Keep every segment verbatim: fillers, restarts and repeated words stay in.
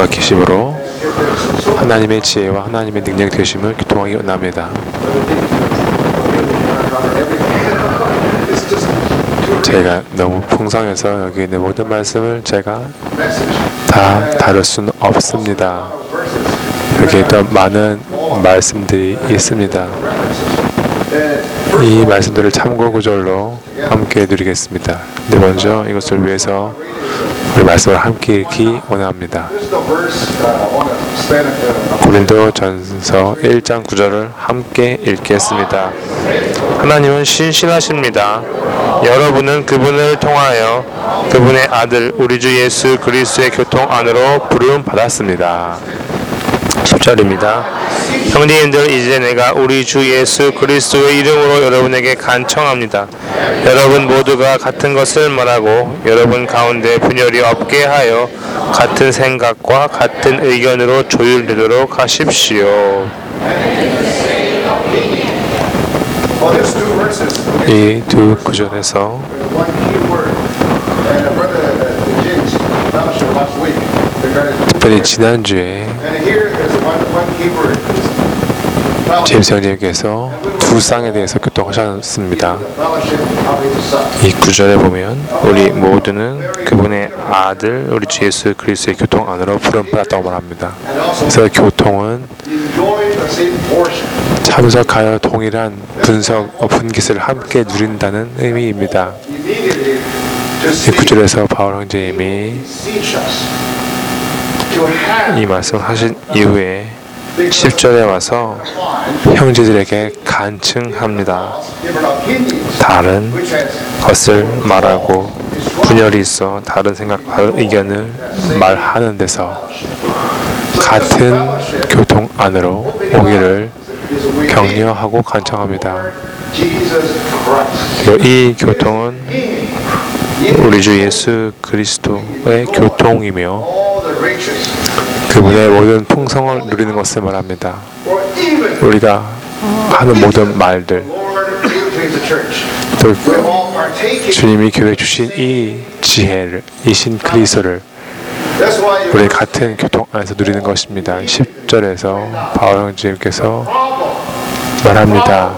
맡기심으로 하나님의 지혜와 하나님의 능력 되심을 교통하기 원합니다. 제가 너무 풍성해서 여기 있는 모든 말씀을 제가 다 다룰 수는 없습니다. 여기에 더 많은 말씀들이 있습니다. 이 말씀들을 참고 구절로 함께 누리겠습니다. 근데 먼저 이것을 위해서 우리 말씀을 함께 읽기 원합니다. 고린도전서 일 장 구 절을 함께 읽겠습니다. 하나님은 신실하십니다. 여러분은 그분을 통하여 그분의 아들 우리 주 예수 그리스도의 교통 안으로 부름 받았습니다. 십 절입니다. 형제님들, 이제 내가 우리 주 예수 그리스도의 이름으로 여러분에게 간청합니다. 여러분 모두가 같은 것을 말하고 여러분 가운데 분열이 없게 하여 같은 생각과 같은 의견으로 조율되도록 하십시오. 이 두 구절에서 특별히 지난주에 제임스 형제님께서 두 쌍에 대해서 교통하셨습니다. 이 구절에 보면 우리 모두는 그분의 아들 우리 주 예수 그리스도의 교통 안으로 부름받았다고 말합니다. 그래서 교통은 참석하여 동일한 분석, 어, 분깃을 함께 누린다는 의미입니다. 이 구절에서 바울 형제님이 이 말씀을 하신 이후에 십 절에 와서 형제들에게 간증합니다. 다른 것을 말하고 분열이 있어 다른 생각과 의견을 말하는 데서 같은 교통 안으로 오기를 격려하고 간청합니다. 이 교통은 우리 주 예수 그리스도의 교통이며 그분의 모든 풍성을 누리는 것을 말합니다. 우리가 하는 모든 말들, 또 주님이 교회에 주신 이 지혜를, 이신 그리스도를 우리 같은 교통 안에서 누리는 것입니다. 십 절에서 바울 형제님께서 말합니다.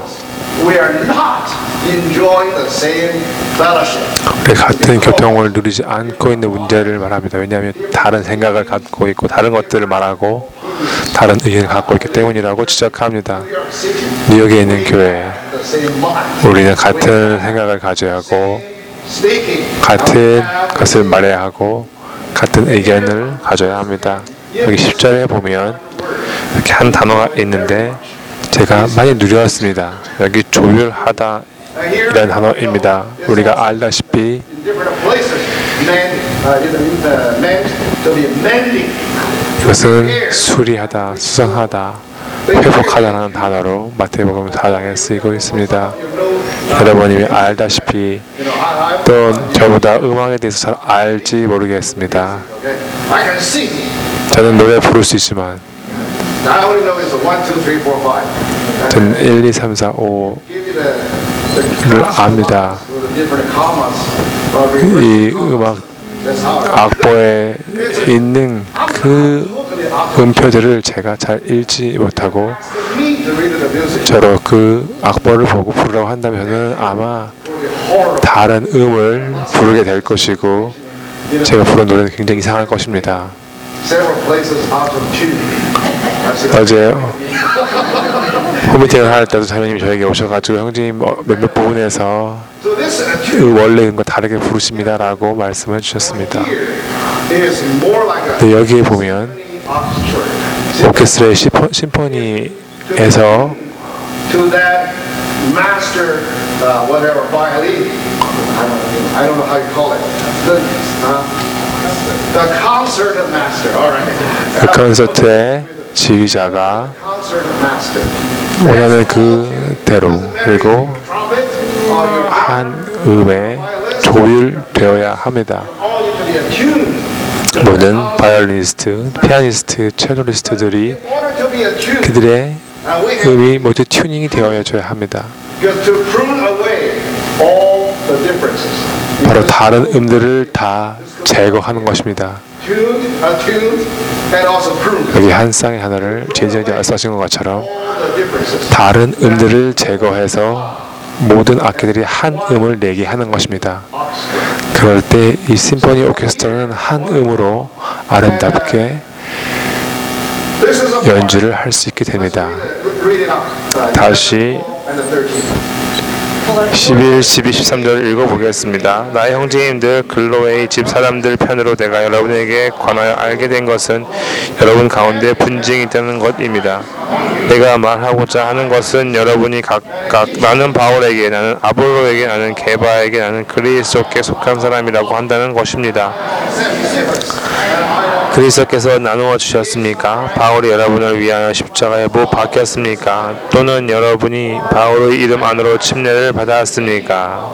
우리 같은 교통을 누리지 않고 있는 문제를 말합니다. 왜냐하면 다른 생각을 갖고 있고 다른 것들을 말하고 다른 의견을 갖고 있기 때문이라고 지적합니다. 뉴욕에 있는 교회, 우리는 같은 생각을 가져야 하고 같은 것을 말해야 하고 같은 의견을 가져야 합니다. 여기 십 절에 보면 이렇게 한 단어가 있는데 제가 많이 누렸습니다. 여기 조율하다 이라는 단어입니다. 우리가 알다시피 이것은 수리하다, 수정하다, 회복하다라는 단어로 마태복음 사 장에 쓰이고 있습니다. 여러분이 알다시피 또 저보다 음악에 대해서 잘 알지 모르겠습니다. 저는 노래 부를 수 있지만 저는 일, 이, 삼, 사, 오를 압니다. 이 음악 악보에 있는 그 음표들을 제가 잘 읽지 못하고 저로 그 악보를 보고 부르라고 한다면 아마 다른 음을 부르게 될 것이고 제가 부른 노래는 굉장히 이상할 것입니다. 어제 홈미팅을 할 때도 자매님이 저에게 오셔가지고 형제님 몇몇 부분에서 그 원래 음과 다르게 부르십니다 라고 말씀을 주셨습니다. 근데 여기에 보면 오케스트라의 심포니에서 그 콘서트의 지휘자가 원하는 그대로 그리고 한 음에 조율되어야 합니다. 모든 바이올리니스트, 피아니스트, 첼로리스트들이 그들의 음이 모두 튜닝이 되어야줘야 합니다. 바로 다른 음들을 다 제거하는 것입니다. 여기 한 쌍의 하나를 제자들이 말씀하신 것처럼 다른 음들을 제거해서 모든 악기들이 한 음을 내게 하는 것입니다. 그럴 때 이 심포니 오케스트라는 한 음으로 아름답게 연주를 할 수 있게 됩니다. 다시 십일, 십이, 십삼 절을 읽어보겠습니다. 나의 형제님들, 글로웨이 집 사람들 편으로 내가 여러분에게 관하여 알게 된 것은 여러분 가운데 분쟁이 있다는 것입니다. 내가 말하고자 하는 것은 여러분이 각각 나는 바울에게, 나는 아볼로에게, 나는 게바에게, 나는 그리스도께 속한 사람이라고 한다는 것입니다. 그리스도께서 나누어 주셨습니까? 바울이 여러분을 위하여 십자가에 못 박혔습니까? 또는 여러분이 바울의 이름 안으로 침례를 받았습니까?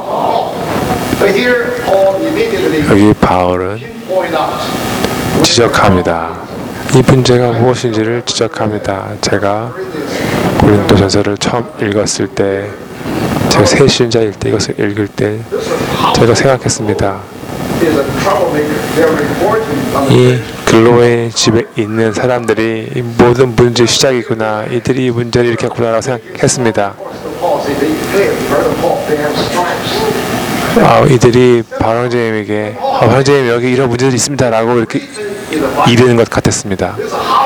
여기 바울은 지적합니다. 이 문제가 무엇인지를 지적합니다. 제가 고린도전서를 처음 읽었을 때, 제가 새 신자일 때 이것을 읽을 때 제가 생각했습니다. 이 글로의 집에 있는 사람들이 이 모든 문제의 시작이구나, 이들이 이 문제를 이렇게 했구나라고 생각했습니다. 아, 이들이 바울 형제님에게 아, 형제님 여기 이런 문제들이 있습니다라고 이렇게 이르는 것 같았습니다.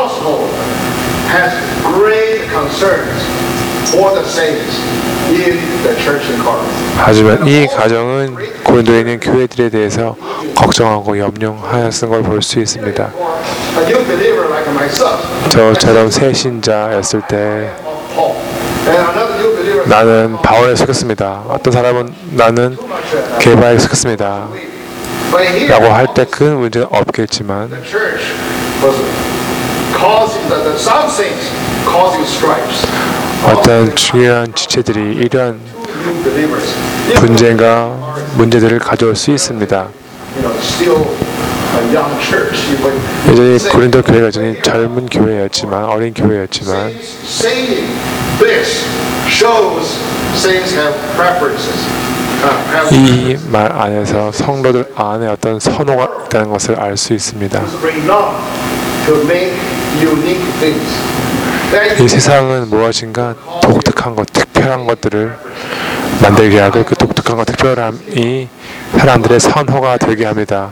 하지만 이 가정은 고린도에 있는 교회들에 대해서 걱정하고 염려하였던 걸 볼 수 있습니다. 저처럼 새 신자였을 때 나는 바울에 속했습니다. 어떤 사람은 나는 게바에 속했습니다. 라고 할 때 그 문제는 없겠지만 어떤 중요한 지체들이 이런 분쟁과 문제들을 가져올 수 있습니다. 여전히 고린도 교회가 여전히 젊은 교회였지만, 어린 교회였지만 이 말 안에서 성도들 안에 어떤 선호가 있다는 것을 알 수 있습니다. 이 세상은 무엇인가 독특한 것, 특별한 것들을 만들게 하고 그 독특한 것, 특별함이 사람들의 선호가 되게 합니다.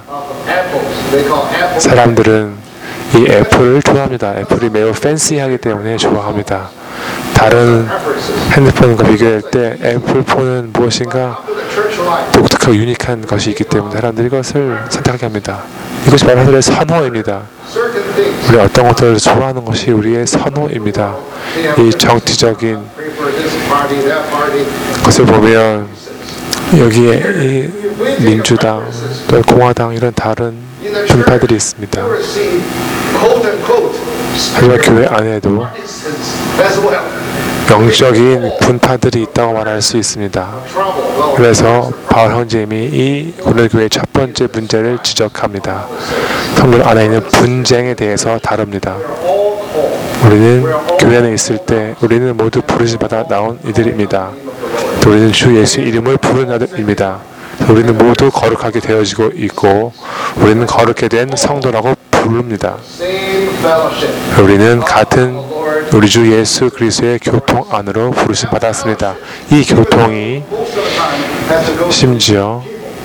사람들은 이 애플을 좋아합니다. 애플이 매우 팬시하기 때문에 좋아합니다. 다른 핸드폰과 비교할 때 애플폰은 무엇인가 독특하고 유니크한 것이 있기 때문에 사람들이 이것을 선택하게 합니다. 이것이 바로 사람들의 선호입니다. 우리 어떤 것들을 좋아하는 것이 우리의 선호입니다. 이 정치적인 것을 보면 여기에 이 민주당, 또 공화당 이런 다른 분파들이 있습니다. 하지만 교회 안에도 영적인 분파들이 있다고 말할 수 있습니다. 그래서 바울 형제님이 이 고린도 교회의 첫 번째 문제를 지적합니다. 성도 안에 있는 분쟁에 대해서 다룹니다. 우리는 교회 안에 있을 때 우리는 모두 부르심 받아 나온 이들입니다. 우리는 주 예수 이름을 부르는 자들입니다. 우리는 모두 거룩하게 되어지고 있고 우리는 거룩게 된 성도라고 부릅니다. 우리는 같은 우리 주 예수 그리스도의 교통 안으로 부르심 받았습니다. 이 교통이 심지어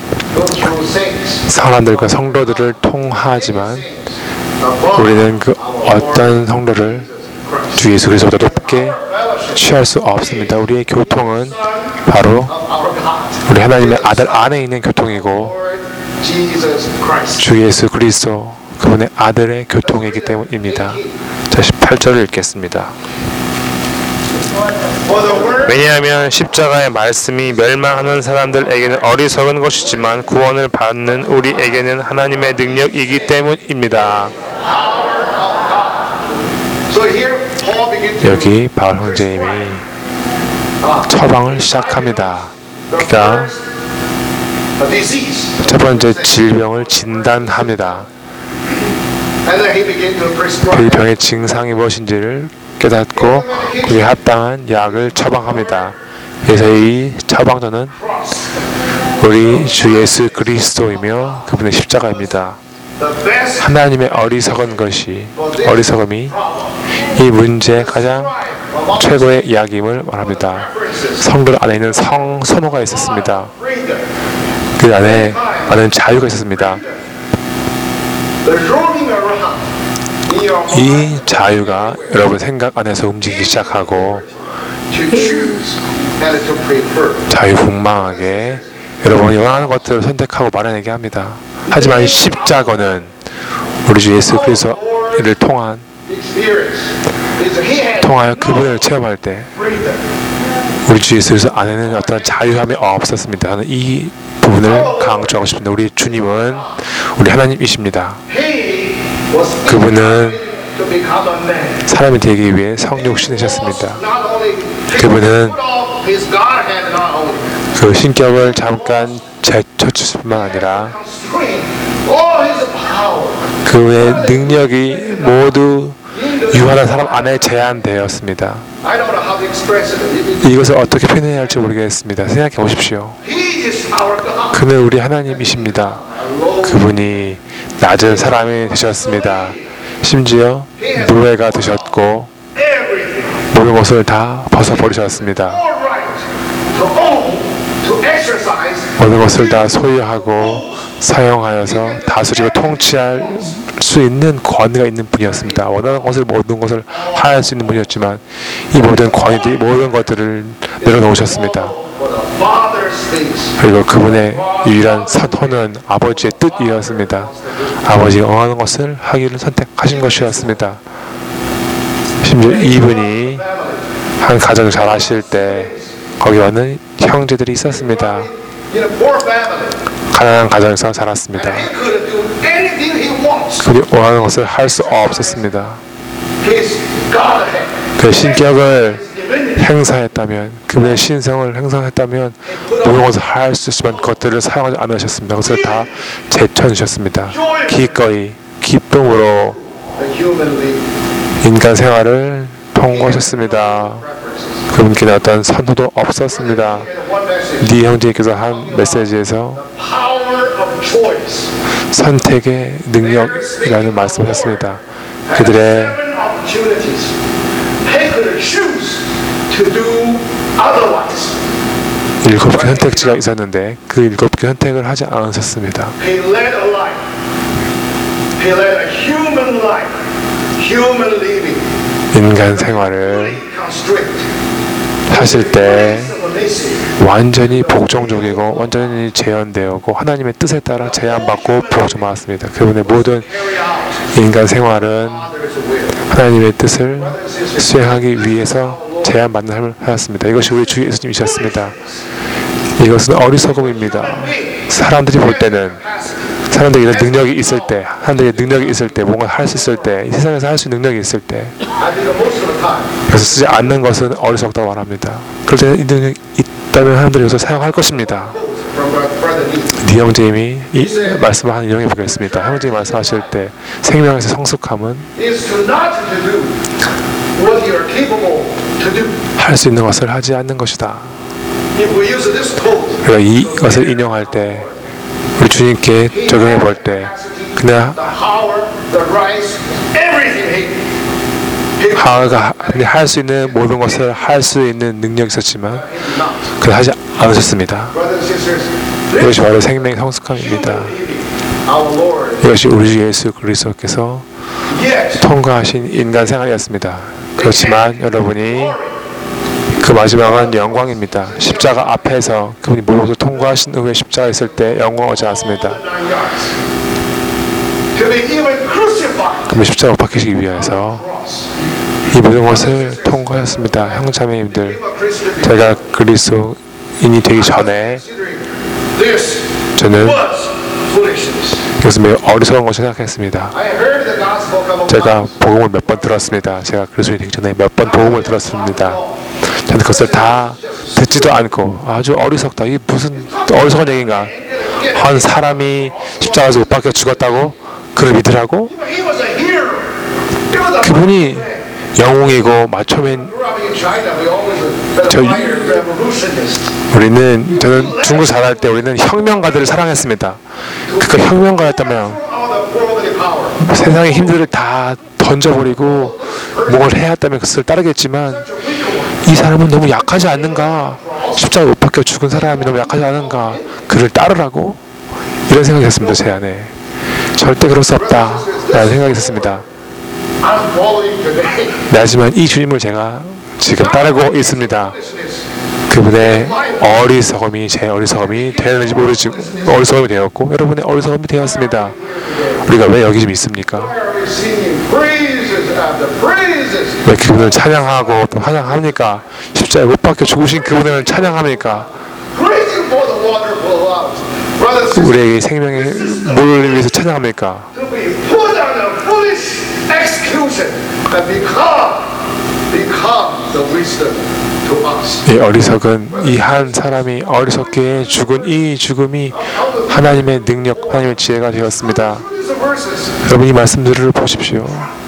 사람들과 성도들을 통하지만 우리는 그 어떤 성도를 주 예수 그리스도보다 높게 취할 수 없습니다. 우리의 교통은 바로 우리 하나님의 아들 안에 있는 교통이고 주 예수 그리스도 그분의 아들의 교통이기 때문입니다. 자, 십팔 절을 읽겠습니다. 왜냐하면 십자가의 말씀이 멸망하는 사람들에게는 어리석은 것이지만 구원을 받는 우리에게는 하나님의 능력이기 때문입니다. 여기 바울 형제님이 처방을 시작합니다. 그러니까 첫 번째 질병을 진단합니다. 그 병의 증상이 무엇인지를 깨닫고 그에 합당한 약을 처방합니다. 그래서 이 처방전은 우리 주 예수 그리스도이며 그분의 십자가입니다. 하나님의 어리석은 것이 어리석음이 이 문제의 가장 최고의 이야기임을 말합니다. 성들 안에 있는 성선호가 있었습니다. 그 안에 많은 자유가 있었습니다. 이 자유가 여러분 생각 안에서 움직이기 시작하고 자유분방하게 여러분이 원하는 것들을 선택하고 마련하게 합니다. 하지만 십자가는 우리 주 예수 그리스도를 통한 통하여 그분을 체험할 때 우리 주 예수 그리스도 안에는 어떤 자유함이 없었습니다. 저는 이 부분을 강조하고 싶습니다. 우리 주님은 우리 하나님이십니다. 그분은 사람이 되기 위해 성육신이셨습니다. 그분은 그 신격을 잠깐 제쳐주실 뿐만 아니라 그의 능력이 모두 유한한 사람 안에 제한되었습니다. 이것을 어떻게 표현해야 할지 모르겠습니다. 생각해 보십시오. 그는 우리 하나님이십니다. 그분이 낮은 사람이 되셨습니다. 심지어 노예가 되셨고 모든 것을 다 벗어버리셨습니다. 모든 것을 다 소유하고 사용하여서 다스리고 통치할 수 있는 권위가 있는 분이었습니다. 원하는 것을 모든 것을 할 수 있는 분이었지만 이 모든 권위들 모든 것들을 내려놓으셨습니다. 그리고 그분의 유일한 선호는 아버지의 뜻이었습니다. 아버지가 원하는 것을 하기를 선택하신 것이었습니다. 심지어 이분이 한 가정을 잘 하실 때 거기 많은 형제들이 있었습니다. 가난한 가정에서 자랐습니다. 그분이 원하는 것을 할 수 없었습니다. 그 신격을 행사했다면, 그분의 신성을 행사했다면 모든 것을 할 수 있지만 그것들을 사용하지 않으셨습니다. 그것을 다 제쳐주셨습니다. 기꺼이 기쁨으로 인간 생활을 통과하셨습니다. 그분께는 어떤 선호도 없었습니다. 네 형제께서 한 메시지에서 선택의 능력이라는 말씀하셨습니다. 그들의 일곱 개 선택지가 있었는데 그 일곱 개 선택을 하지 않으셨습니다. 인간 생활을 하실 때 완전히 복종적이고 완전히 제한되었고 하나님의 뜻에 따라 제한받고 복종받았습니다. 그분의 모든 인간 생활은 하나님의 뜻을 수행하기 위해서 제한받는 삶을 하였습니다. 이것이 우리 주 예수님이셨습니다. 이것은 어리석음입니다. 사람들이 볼 때는 사람들에게 능력이 있을 때, 사람들에게 능력이 있을 때, 뭔가 할 수 있을 때, 이 세상에서 할 수 있는 능력이 있을 때, 그래서 쓰지 않는 것은 어리석다고 말합니다. 그럴 때는 이 능력이 있다면 사람들이 여기서 사용할 것입니다. 네 형제님이 이 말씀을 하는 내용해 보겠습니다. 형제님이 말씀하실 때 생명에서 성숙함은 할 수 있는 것을 하지 않는 것이다. 그러니까 이것을 인용할 때 우리 주님께 적용해 볼 때 그냥 하가 할 수 있는 모든 것을 할 수 있는 능력이 있었지만 그걸 하지 않으셨습니다. 이것이 바로 생명의 성숙함입니다. 이것이 우리 주 예수 그리스도께서 통과하신 인간 생활이었습니다. 그렇지만 여러분이 그 마지막은 영광입니다. 십자가 앞에서 그분이 모든 것을 통과하신 후에 십자가 있을 때 영광 오지 않습니다. 그분이 십자가 못 박히시기 위해서 이 모든 것을 통과하였습니다. 형제자매님들, 제가 그리스도인이 되기 전에 저는 이것은 매우 어리석은 것을 생각했습니다. 제가 복음을 몇 번 들었습니다. 제가 그리스도인이 되기 전에 몇 번 복음을 들었습니다. 저는 그것을 다 듣지도 않고 아주 어리석다. 이게 무슨 어리석은 얘기인가? 한 사람이 십자가에서 못 박혀 죽었다고? 그를 믿으라고? 그분이 영웅이고 마초맨 저 우리는 저는 중국 살할 때 우리는 혁명가들을 사랑했습니다. 그러니까 혁명가였다면 세상의 힘들을 다 던져버리고 뭘 해야 했다면 그것을 따르겠지만 이 사람은 너무 약하지 않는가, 십자가 못 박혀 죽은 사람이 너무 약하지 않은가, 그를 따르라고 이런 생각이 있었습니다. 제 안에 절대 그럴 수 없다 라는 생각이 있었습니다. 네, 하지만 이 주님을 제가 지금 따르고 있습니다. 그분의 어리석음이 제 어리석음이 되었는지 모르지 어리석음이 되었고 여러분의 어리석음이 되었습니다. 우리가 왜 여기 좀 있습니까? 왜 그분을 찬양하고 또 찬양합니까? 십자가에 못 박혀 죽으신 그분을 찬양합니까? 우리에게 생명의 물을 위해서 찬양합니까? 이 어리석은 이 한 사람이 어리석게 죽은 이 죽음이 하나님의 능력, 하나님의 지혜가 되었습니다. 여러분 이 말씀들을 보십시오.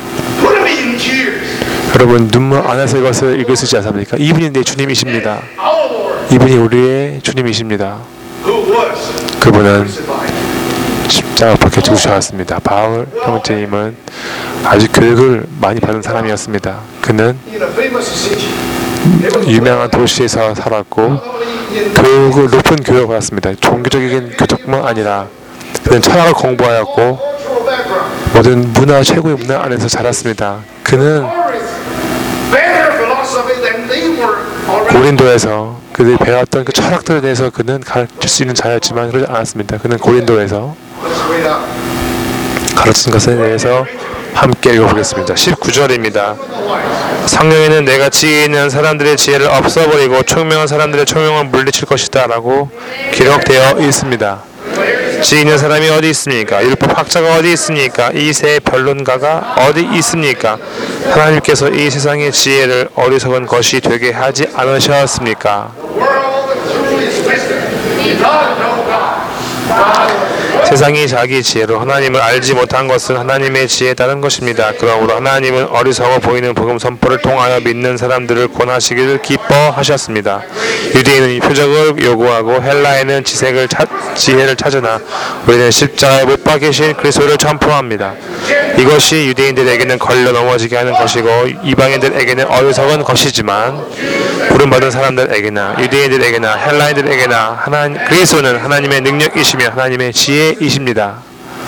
여러분 눈물 안에서 이것을 읽을 수 있지 않습니까? 이분이 내 주님이십니다. 이분이 우리의 주님이십니다. 그분은 십자가 박혀 죽으셨습니다. 바울 형제님은 아주 교육을 많이 받은 사람이었습니다. 그는 유명한 도시에서 살았고 교육을 높은 교육을 받았습니다. 종교적인 교육뿐만 아니라 그는 철학을 공부하였고 모든 문화 최고의 문화 안에서 자랐습니다. 그는 고린도에서 그들이 배웠던 그 철학들에 대해서 그는 가르칠 수 있는 자였지만 그러지 않았습니다. 그는 고린도에서 가르친 것에 대해서 함께 읽어보겠습니다. 십구 절입니다. 성령에는 내가 지혜 있는 사람들의 지혜를 없애버리고 총명한 사람들의 총명을 물리칠 것이다 라고 기록되어 있습니다. 지혜 있는 사람이 어디 있습니까? 율법 학자가 어디 있습니까? 이 세 변론가가 어디 있습니까? 하나님께서 이 세상의 지혜를 어리석은 것이 되게 하지 않으셨습니까? 세상이 자기 지혜로 하나님을 알지 못한 것은 하나님의 지혜에 따른 것입니다. 그러므로 하나님은 어리석어 보이는 복음 선포를 통하여 믿는 사람들을 권하시기를 기뻐하셨습니다. 유대인은 이 표적을 요구하고 헬라에는 지색을 차, 지혜를 찾으나 우리는 십자가에 못 박히신 그리스도를 전포합니다. 이것이 유대인들에게는 걸려 넘어지게 하는 것이고 이방인들에게는 어리석은 것이지만 부름받은 사람들에게나 유대인들에게나 헬라인들에게나 하나님, 그리스도는 하나님의 능력이시며 하나님의 지혜이십니다.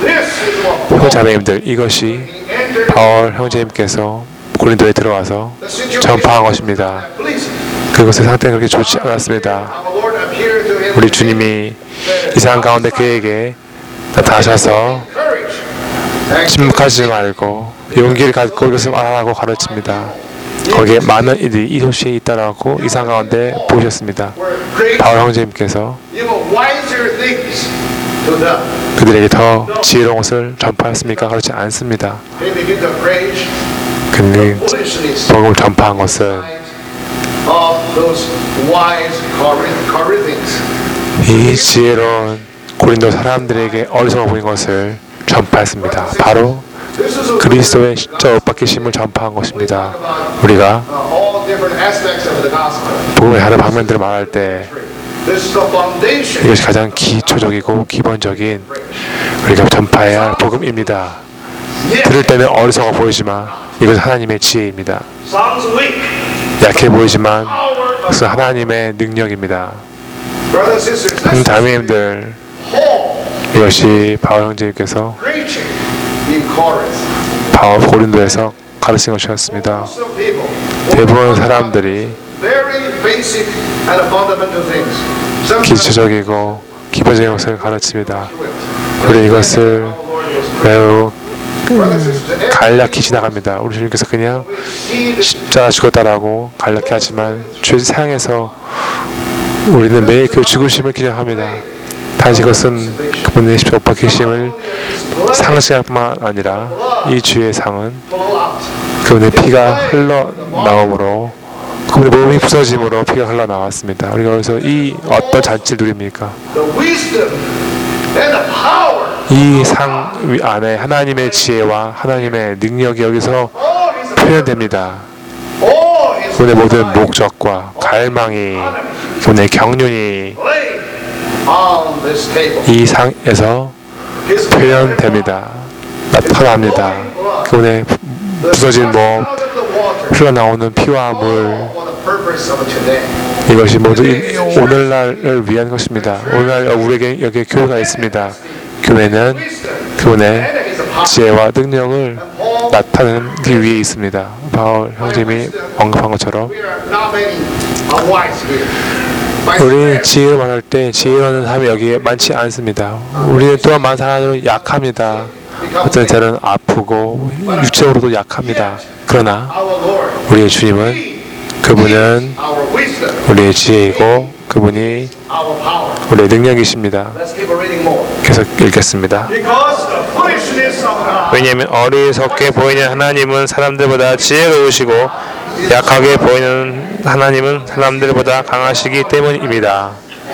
자매님들, 이것이 바울 형제님께서 고린도에 들어와서 전파한 것입니다. 그것의 상태는 그렇게 좋지 않았습니다. 우리 주님이 이 상황 가운데 그에게 나타나셔서 침묵하지 말고 용기를 갖고 이것을 말하라고 가르칩니다. 거기에 많은 이들이 이 도시에 있다라고 이 상황 가운데 보셨습니다. 바울 형제님께서 그들에게 더 지혜로운 것을 전파했습니까? 그렇지 않습니다. 그는 복음을 전파한 것은 이 지혜로운 고린도 사람들에게 어리석어 보인 것을 전파했습니다. 바로 그리스도의 십자가 못 박히심을 전파한 것입니다. 우리가 복음의 다른 방면들을 말할 때 이것이 가장 기초적이고 기본적인 우리가 전파해야 할 복음입니다. 들을 때는 어리석어 보이지만 이것은 하나님의 지혜입니다. 약해 보이지만 그것은 하나님의 능력입니다. 자매님들, 이것이 바울 형제님께서 바울 고린도에서 가르친 것이었습니다. 대부분 사람들이 기초적이고 기본적인 것을 가르칩니다. 우리 이것을 매우 간략히 지나갑니다. 우리 주님께서 그냥 십자가 죽었다라고 간략히 하지만 죄 사랑해서 우리는 매일 그 죽으심을 기념합니다. 단지 그것은 그분의 십자가 못 박히심을 상실뿐만 아니라 이 주의 상은 그분의 피가 흘러나옴으로 그분의 몸이 부서짐으로 피가 흘러나왔습니다. 우리가 그래서 이 어떤 잔치를 누립니까? 이 상 안에 하나님의 지혜와 하나님의 능력이 여기서 표현됩니다. 그분의 모든 목적과 갈망이, 그분의 경륜이 on this table. 이 상에서 표현됩니다. 나타납니다. 그분의 부서진 몸, 흘러나오는 피와 물, For the purpose of today. 이것이 모두 이- 오늘날을 위한 것입니다. 오늘날 우리에게 여기에 교회가 있습니다. 교회는 그분의 지혜와 능력을 나타내기 위해 있습니다. 바울 형제님이 언급한 것처럼 We are not many are wise here. My 우리는 friends, 지혜를 말할 때 지혜라는 사람이 여기에 많지 않습니다. 우리는 또한 많은 사람들은 약합니다. 어떤 때는 아프고 육체적으로도 약합니다. 그러나 our Lord, 우리의 주님은 그분은 our wisdom, 우리의 지혜이고 그분이 our power. 우리의 능력이십니다. Let's keep reading more. 계속 읽겠습니다. Because the foolishness of God 왜냐하면 어리석게 보이는 하나님은 사람들보다 지혜로우시고 약하게 보이는 하나님은 사람들보다 강하시기 때문입니다.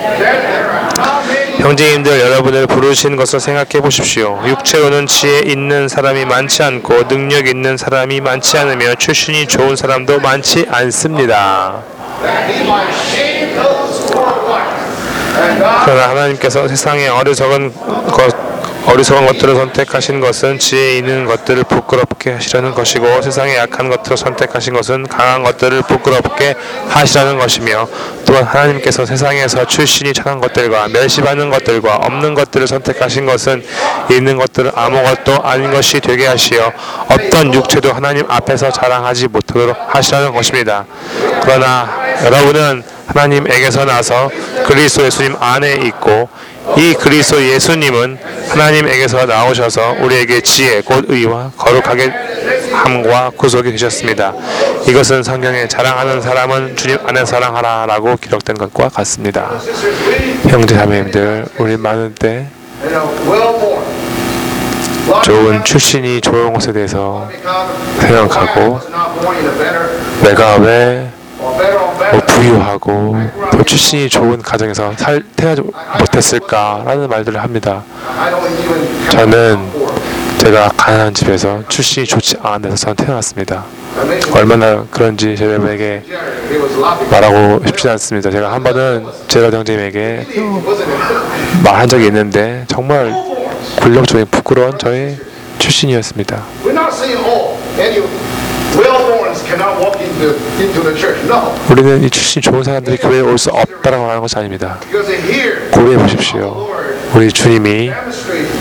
형제님들, 여러분을 부르신 것을 생각해 보십시오. 육체로는 지혜 있는 사람이 많지 않고 능력 있는 사람이 많지 않으며 출신이 좋은 사람도 많지 않습니다. that he might shame those who are wise. And God 그러나 하나님께서 세상의 어리석은 것 어리석은 것들을 선택하신 것은 지혜 있는 것들을 부끄럽게 하시려는 것이고 세상의 약한 것들을 선택하신 것은 강한 것들을 부끄럽게 하시려는 것이며 또한 하나님께서 세상에서 출신이 착한 것들과 멸시받는 것들과 없는 것들을 선택하신 것은 있는 것들을 아무것도 아닌 것이 되게 하시어 어떤 육체도 하나님 앞에서 자랑하지 못하도록 하시려는 것입니다. 그러나 여러분은 하나님에게서 나서 그리스도 예수님 안에 있고 이 그리스도 예수님은 하나님에게서 나오셔서 우리에게 지혜 곧 의와 거룩하게 함과 구속이 되셨습니다. 이것은 성경에 자랑하는 사람은 주님 안에 사랑하라 라고 기록된 것과 같습니다. 형제 자매님들, 우리 많은 때 you know, well born. 좋은 출신이 좋은 것에 대해서 생각하고 was not born in a better 내가 왜 or better or 뭐 better. 부유하고 또 출신이 좋은 가정에서 살, 태어나지 못했을까라는 말들을 합니다. I don't even 저는 제가 가난한 집에서 출신이 좋지 않은 데서 저는 태어났습니다. Amazing. 얼마나 그런지 제 여러분에게 He was laughing. 말하고 싶지 않습니다. 제가 한 번은 제가 형제님에게 Wasn't it? 말한 적이 있는데 정말 굴욕적인 부끄러운 저의 출신이었습니다. We're not saying oh, any well-borns cannot walk into into the church. No, 우리는 이 출신이 좋은 사람들이 교회에 올 수 없다라고 말하는 것이 아닙니다. because they're here. 고려해 보십시오. 우리 주님이 Demonstrating,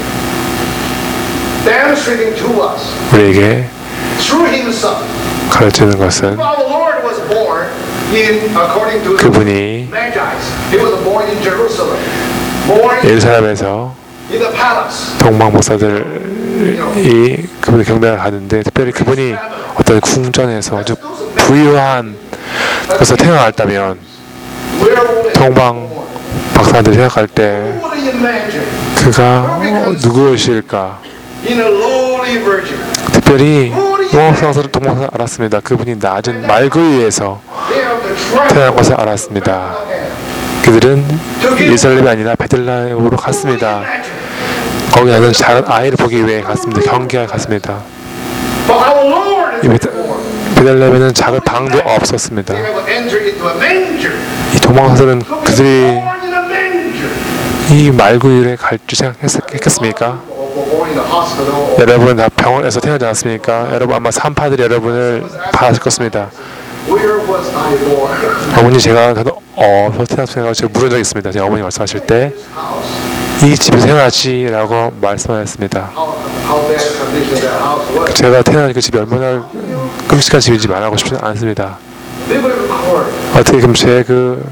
demonstrating to us 우리에게 through Himself. 가르치는 것은 Our Lord was born in according to the 그분이 Magi's. He was born in Jerusalem, born in 예루살렘에서 the palace. 동방 목사들이 그분의 경배를 하는데 특별히 그분이 어떤 궁전에서 아주 부유한 곳에서 태어났다면 Where would it? 동방 박사들이 생각할 때 Who would you imagine? 그가 누구이실까? In a lowly virgin. 특별히 동방박사들은 동방박사 알았습니다. 그분이 낮은 말구이에서 They are the tribe 태어난 것을 알았습니다. 그들은 예루살렘이 아니라 베들레헴으로 갔습니다. 거기 나는 작은 아이를 보기 위해 갔습니다. 경계에 갔습니다. But our Lord 이 is 베드- born. 베들레헴에는 작은 방도 없었습니다. They will enter into a manger. 이 동방박사들은 So he 그들이 was born in a manger. 이 말구이에 갈 줄 생각했겠습니까? Or born in the hospital. 여러분 다 병원에서 태어나지 않았습니까? 여러분 아마 산파들이 여러분을 받았을 것입니다. Where was I born? 어머니 제가 저도 어서 태어났습니까? 제가 물은 적이 있습니다. 제 어머니 말씀하실 때 이 House. 집에서 태어나지라고 말씀하셨습니다. How, how bad condition that house was. 제가 태어난 그 집이 얼마나 끔찍한 집인지 말하고 싶지 않습니다. Biblical court. 어떻게 그럼 제 그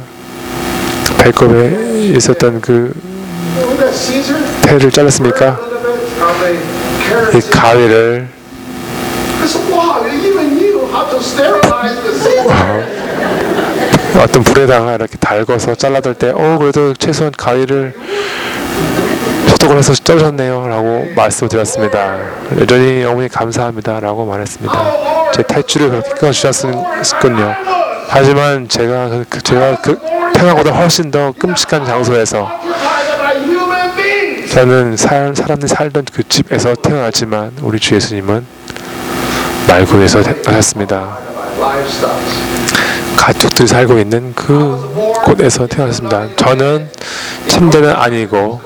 발톱에 있었던 그 Was that Caesar? 태를 잘랐습니까? Are they 이 carrots? 가위를 I said, wow, you even knew how to sterilize the Caesar. 어떤 불에다가 이렇게 달궈서 잘라들 때, 어 그래도 최소한 가위를 소독을 해서 자르셨네요 라고 말씀을 드렸습니다. 여전히 어머니 감사합니다 라고 말했습니다. 제 탈출을 그렇게 끊어주셨군요. 하지만 제가 그, 제가 그 태어나보다 훨씬 더 끔찍한 장소에서 Occupied by human beings. 저는 살, 사람들이 살던 그 집에서 태어났지만 우리 주 예수님은 말구에서 태어나셨습니다. By livestock. 가족들이 살고 있는 그 곳에서 태어났습니다. 저는 침대는 아니고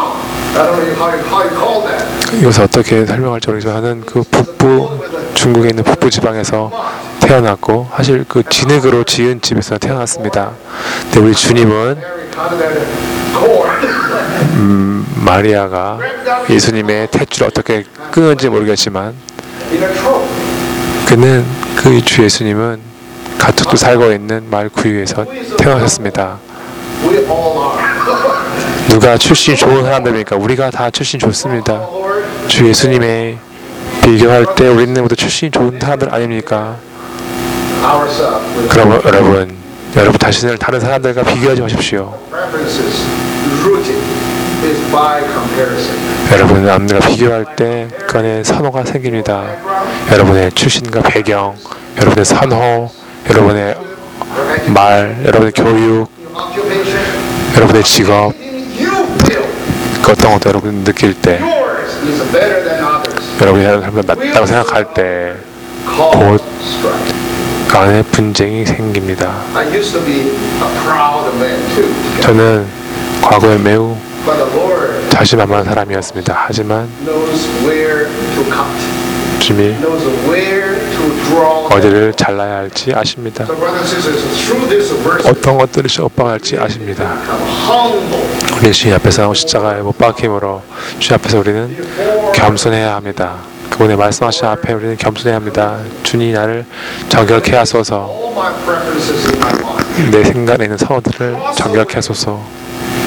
I don't know how you, how you call that. 이것을 어떻게 설명할지 모르겠지만 저는 그 북부 중국에 있는 북부 지방에서 태어났고 사실 그 진흙으로 지은 집에서 태어났습니다. 근데 우리 주님은 Mary cut it at a cord. 음, 마리아가 예수님의 탯줄을 어떻게 끊은지 모르겠지만 In a trough. 그는 그 주 예수님은 가족도 살고 있는 마을 구유에서 태어나셨습니다. We all are. 누가 출신이 좋은 사람들입니까? 우리가 다 출신 좋습니다. Lord, 주 예수님의 비교할 때 우리는 모두 출신이 좋은 사람들 아닙니까? ourselves with 그럼 여러분, 여러분 자신을 다른 사람들과 비교하지 마십시오. preferences rooted is by comparison. 여러분 남들과 비교할 때 그 안에 선호가 생깁니다. 여러분의 출신과 배경, 여러분의 선호, 여러분의 말, 여러분의 교육, Occupation. 여러분의 직업, Anything you feel 그 어떤 것도 여러분 느낄 때, yours is better than others. 여러분이 다른 사람보다 낫다고 생각할 때 Cause strife. 그 안에 분쟁이 생깁니다. I used to be a proud man too. 저는 과거에 매우 But the Lord 자신만만한 사람이었습니다. 하지만 knows where to cut. 주님이 Knows where to draw. 어디를 잘라야 할지 아십니다. So brothers and sisters, through this verse, 어떤 것들을 엇박아야 할지 아십니다. become humble. 우리 주님 앞에서 십자가에 못 박힘으로 주님 앞에서 우리는 겸손해야 합니다. 그분의 말씀하신 앞에 우리는 겸손해야 합니다. 주님 나를 정결케 하소서. All my preferences in my mind. 내 생각에 있는 선호들을 정결케 하소서.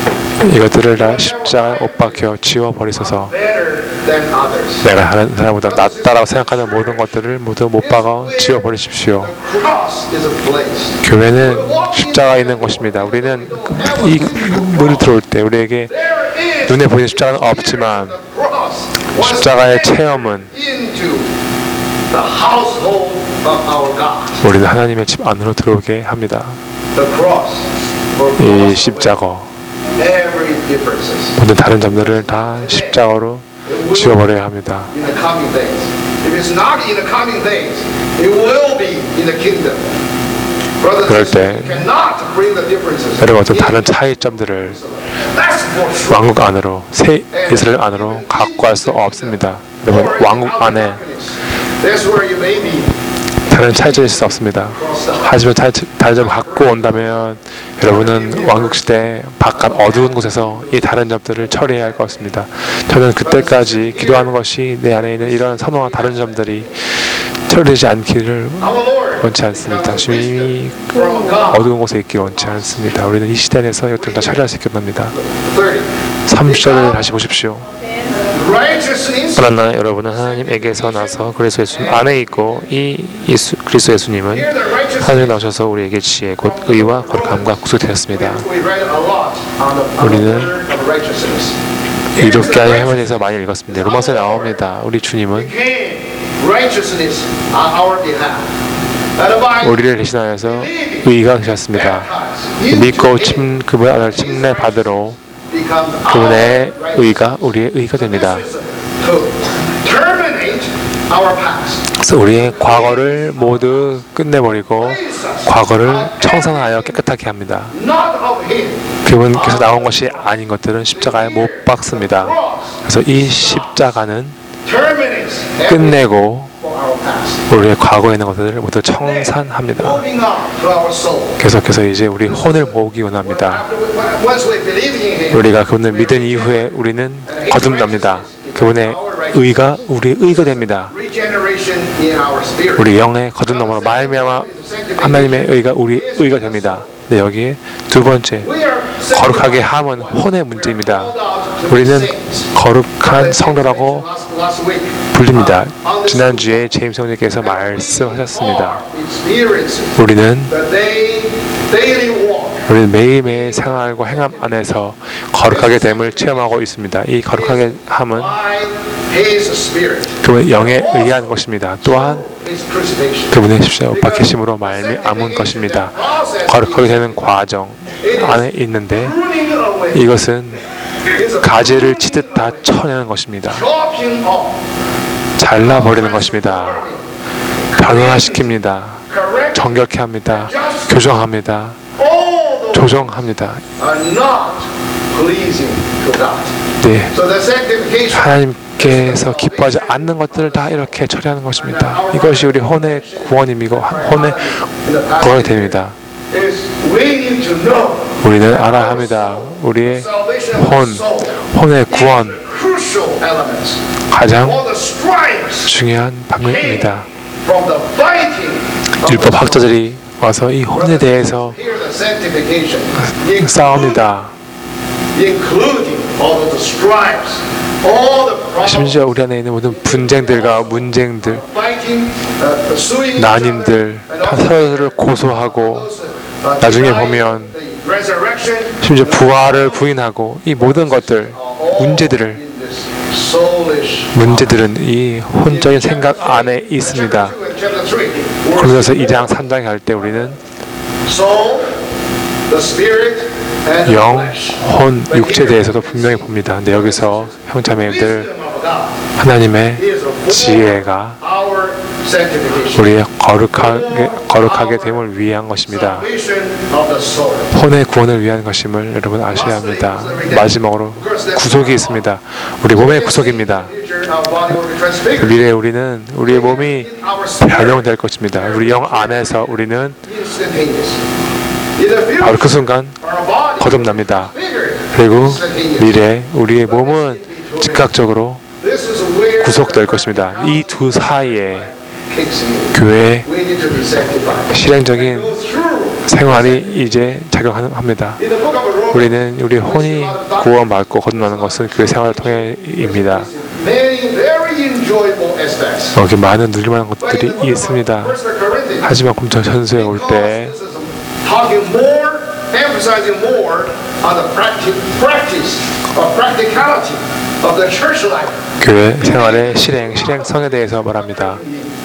이것들을 다 십자가에 못 박혀 지워버리소서. Better than others. 내가 다른 사람보다 낫다라고 생각하는 모든 것들을 모두 못 박아 지워버리십시오. Cross is a place. 교회는 십자가 있는 곳입니다. 우리는 이 문을 들어올 때 우리에게 There is 눈에 보이는 십자가는 없지만 cross. 십자가의 체험은 Into the household of our God. 우리는 하나님의 집 안으로 들어오게 합니다. The cross. or 이 cross 십자가 every differences. 모든 다른 점들을 다 십자가로 지워버려야 합니다. In the coming days. If it's not in the coming days, it will be in the kingdom. Brothers 그럴 and 때 sisters, cannot bring the differences. 여러분 어떤 다른 차이점들을 That's for sure. 왕국 안으로 새 이스라엘 안으로 갖고 갈 수 없습니다. 여러분 왕국 안에 That's where you may be. 다른 차이점이 있을 수 없습니다. 하지만 차이, 다른 점을 갖고 온다면 여러분은 왕국시대 바깥 어두운 곳에서 이 다른 점들을 처리해야 할 것입니다. 저는 그때까지 기도하는 것이 내 안에 있는 이런 선호와 다른 점들이 처리되지 않기를 Our Lord. 원치 않습니다. 주님이 From God. 어두운 곳에 있기 원치 않습니다. 우리는 이 시대 내에서 이것들을 다 처리할 수 있게 합니다. thirty. 삼 절을 다시 보십시오. Righteousness 그러나 여러분은 하나님에게서 나서 그리스도 예수님 안에 있고 이 예수, 그리스도 예수님은 here the righteousness. 하늘에 나오셔서 우리에게 지혜 곧 의와 거룩함과 구속이 되었습니다. We read a lot on the, on the 우리는 word of righteousness. 이롭게 하여 해에 대해서 많이 읽었습니다. 로마서에 나옵니다. 우리 주님은 Became righteousness on our behalf. And by 우리를 대신하여서 의가 되셨습니다. 믿고 침, 그분의 아들 침례 받으러 become 그분의 의가 우리의 의가 됩니다. to terminate our past. 그래서 우리의 과거를 모두 끝내버리고 과거를 청산하여 깨끗하게 합니다. Not of him. 그분께서 나온 것이 아닌 것들은 십자가에 못 박습니다. 그래서 이 십자가는 Terminates everything 끝내고 for our past. 우리의 과거에 있는 것들을 모두 청산합니다. Moving on to our soul. 계속해서 이제 우리 혼을 모으기 원합니다. After we- Once we believe in him, 우리가 그분을 믿은 이후에 우리는 거듭납니다. 그분의 의가 우리의 의가 됩니다. regeneration in our spirit. 우리 영의 거듭남으로 말미암아 하나님의 의가 우리 의가 됩니다. 네, 여기에 두 번째 We are 거룩하게 함은 혼의 문제입니다. 우리는 거룩한 성도라고 last, last week. 불립니다. 지난주에 제임스 형님께서 말씀하셨습니다. Experiences 우리는 that they daily walk. 우리는 매일매일 생활과 행함 안에서 거룩하게 됨을 체험하고 있습니다. 이 거룩하게 함은 By his spirit. 그분의 영에 의한 것입니다. 또한 His crucifixion. 그분의 십자가 박히심으로 말미암은 것입니다. 거룩하게 되는 과정 안에 있는데 Pruning away 이것은 is a 가지를 치듯 다 쳐내는 것입니다. chopping off, 잘라버리는 것입니다. 변화시킵니다. correcting 정결케 합니다. 교정합니다. all those 조정합니다. are not pleasing to God. 네, So the sanctification 하나님께서 기뻐하지 않는 것들을 다 이렇게 처리하는 것입니다. 이것이 우리 혼의 구원임이고 혼의 구원이 됩니다. is we need to know 우리는 알아야 합니다. 우리의 salvation of 혼, the soul. 혼의 구원 Crucial elements. 가장 All the stripes 중요한 came 방면입니다. from the fighting of 율법 the 학자들이 와서 이 혼에 대해서 Here the sanctification, including, 싸웁니다. including all of the stripes, all the problems, 심지어 우리 안에 있는 모든 분쟁들과 문쟁들, fighting, uh, pursuing each 난임들, other, and 다 also 서로를 고소하고 uh, 나중에 denying 보면 the resurrection, 심지어 부활을 부인하고 이 모든 것들, 문제들을 in this soulish 문제들은 이 혼적인 생각 안에 있습니다. 그래서 이 장 삼 장에 갈 때 우리는 soul, the spirit, and the 영, flesh. 혼, 육체에 대해서도 분명히 봅니다. 근데 여기서 형제매들 Wisdom of God 하나님의 is for 지혜가 our sanctification. 우리의 거룩하게, 거룩하게 됨을 위한 것입니다. Salvation of the soul. 혼의 구원을 위한 것임을 여러분 아셔야 합니다. 마지막으로 구속이 있습니다. 우리 몸의 구속입니다. Future, our body will be transfigured. 미래에 우리는 우리의 몸이 In our spirit, 변형될 것입니다. 우리 영 안에서 우리는 instantaneous. In the future, 바로 그 순간 our body 거듭납니다. transfigured. 그리고 Instantaneous. 미래 우리의 몸은 즉각적으로 This is where 구속될 것입니다. 이 두 사이에 kicks in. 교회의 We need to be sanctified. 실행적인 Go through. 생활이 이제 작용합니다. In the book of Romans, 우리는 우리 혼이 구원받고 거듭나는 것은 교회 생활을 통해입니다. many very enjoyable aspects. 여기 많은 누릴만한 것들이 있습니다. First Corinthians, 하지만 공천 전서에 올 때 this is talking more, emphasizing more on the practi- practice of practicality of the church life. 교회 생활의 실행, 실행성에 대해서 말합니다.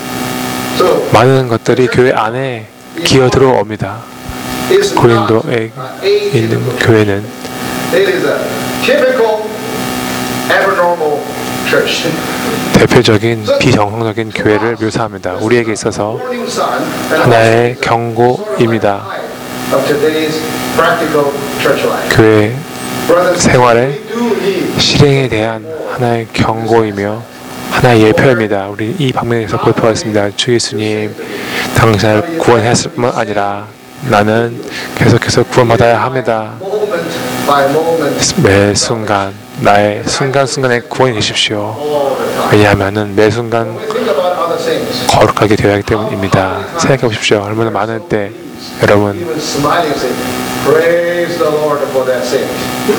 So 많은 것들이 교회 안에 기어 들어옵니다. it's not 고린도에 a atypical 있는 교회는 It is a typical abnormal church. 대표적인 비정상적인 교회를 묘사합니다. 우리에게 있어서 Warning sign and 하나의 also 경고입니다. of today's practical church life. 교회 Brothers, 생활의 we do need 실행에 대한 하나의 경고이며 하나의 예표입니다. 우리 이 방면에서 볼 필요가 있습니다. 주 예수님 당신을 구원했을 뿐만 아니라 나는 계속해서 구원받아야 합니다. moment by moment 매 순간 나의 순간순간에 구원이 되십시오. all the time. 왜냐하면 매 순간 When we think about other things, 거룩하게 되어야 하기 때문입니다. 생각해 보십시오. 얼마나 많을 때 여러분 even smiling say, praise the Lord for that saint.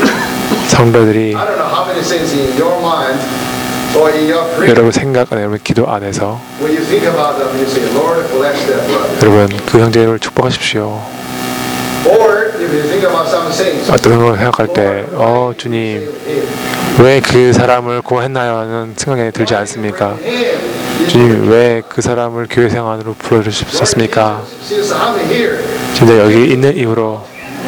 성도들이 I don't know how many saints in your mind or in your prayer. 여러분 생각 안에 여러분 기도 안에서 When you think about them, you say, Lord, bless that brother. 여러분 그 형제를 축복하십시오. Or if you think about some saints, 어떤 걸 생각할 때 어 주님 왜 그 사람을 구원했나요? 하는 생각이 들지 않습니까? 주님 왜 그 사람을 교회 생활으로 불러주셨습니까? since I'm here, 진짜 여기 있는 이후로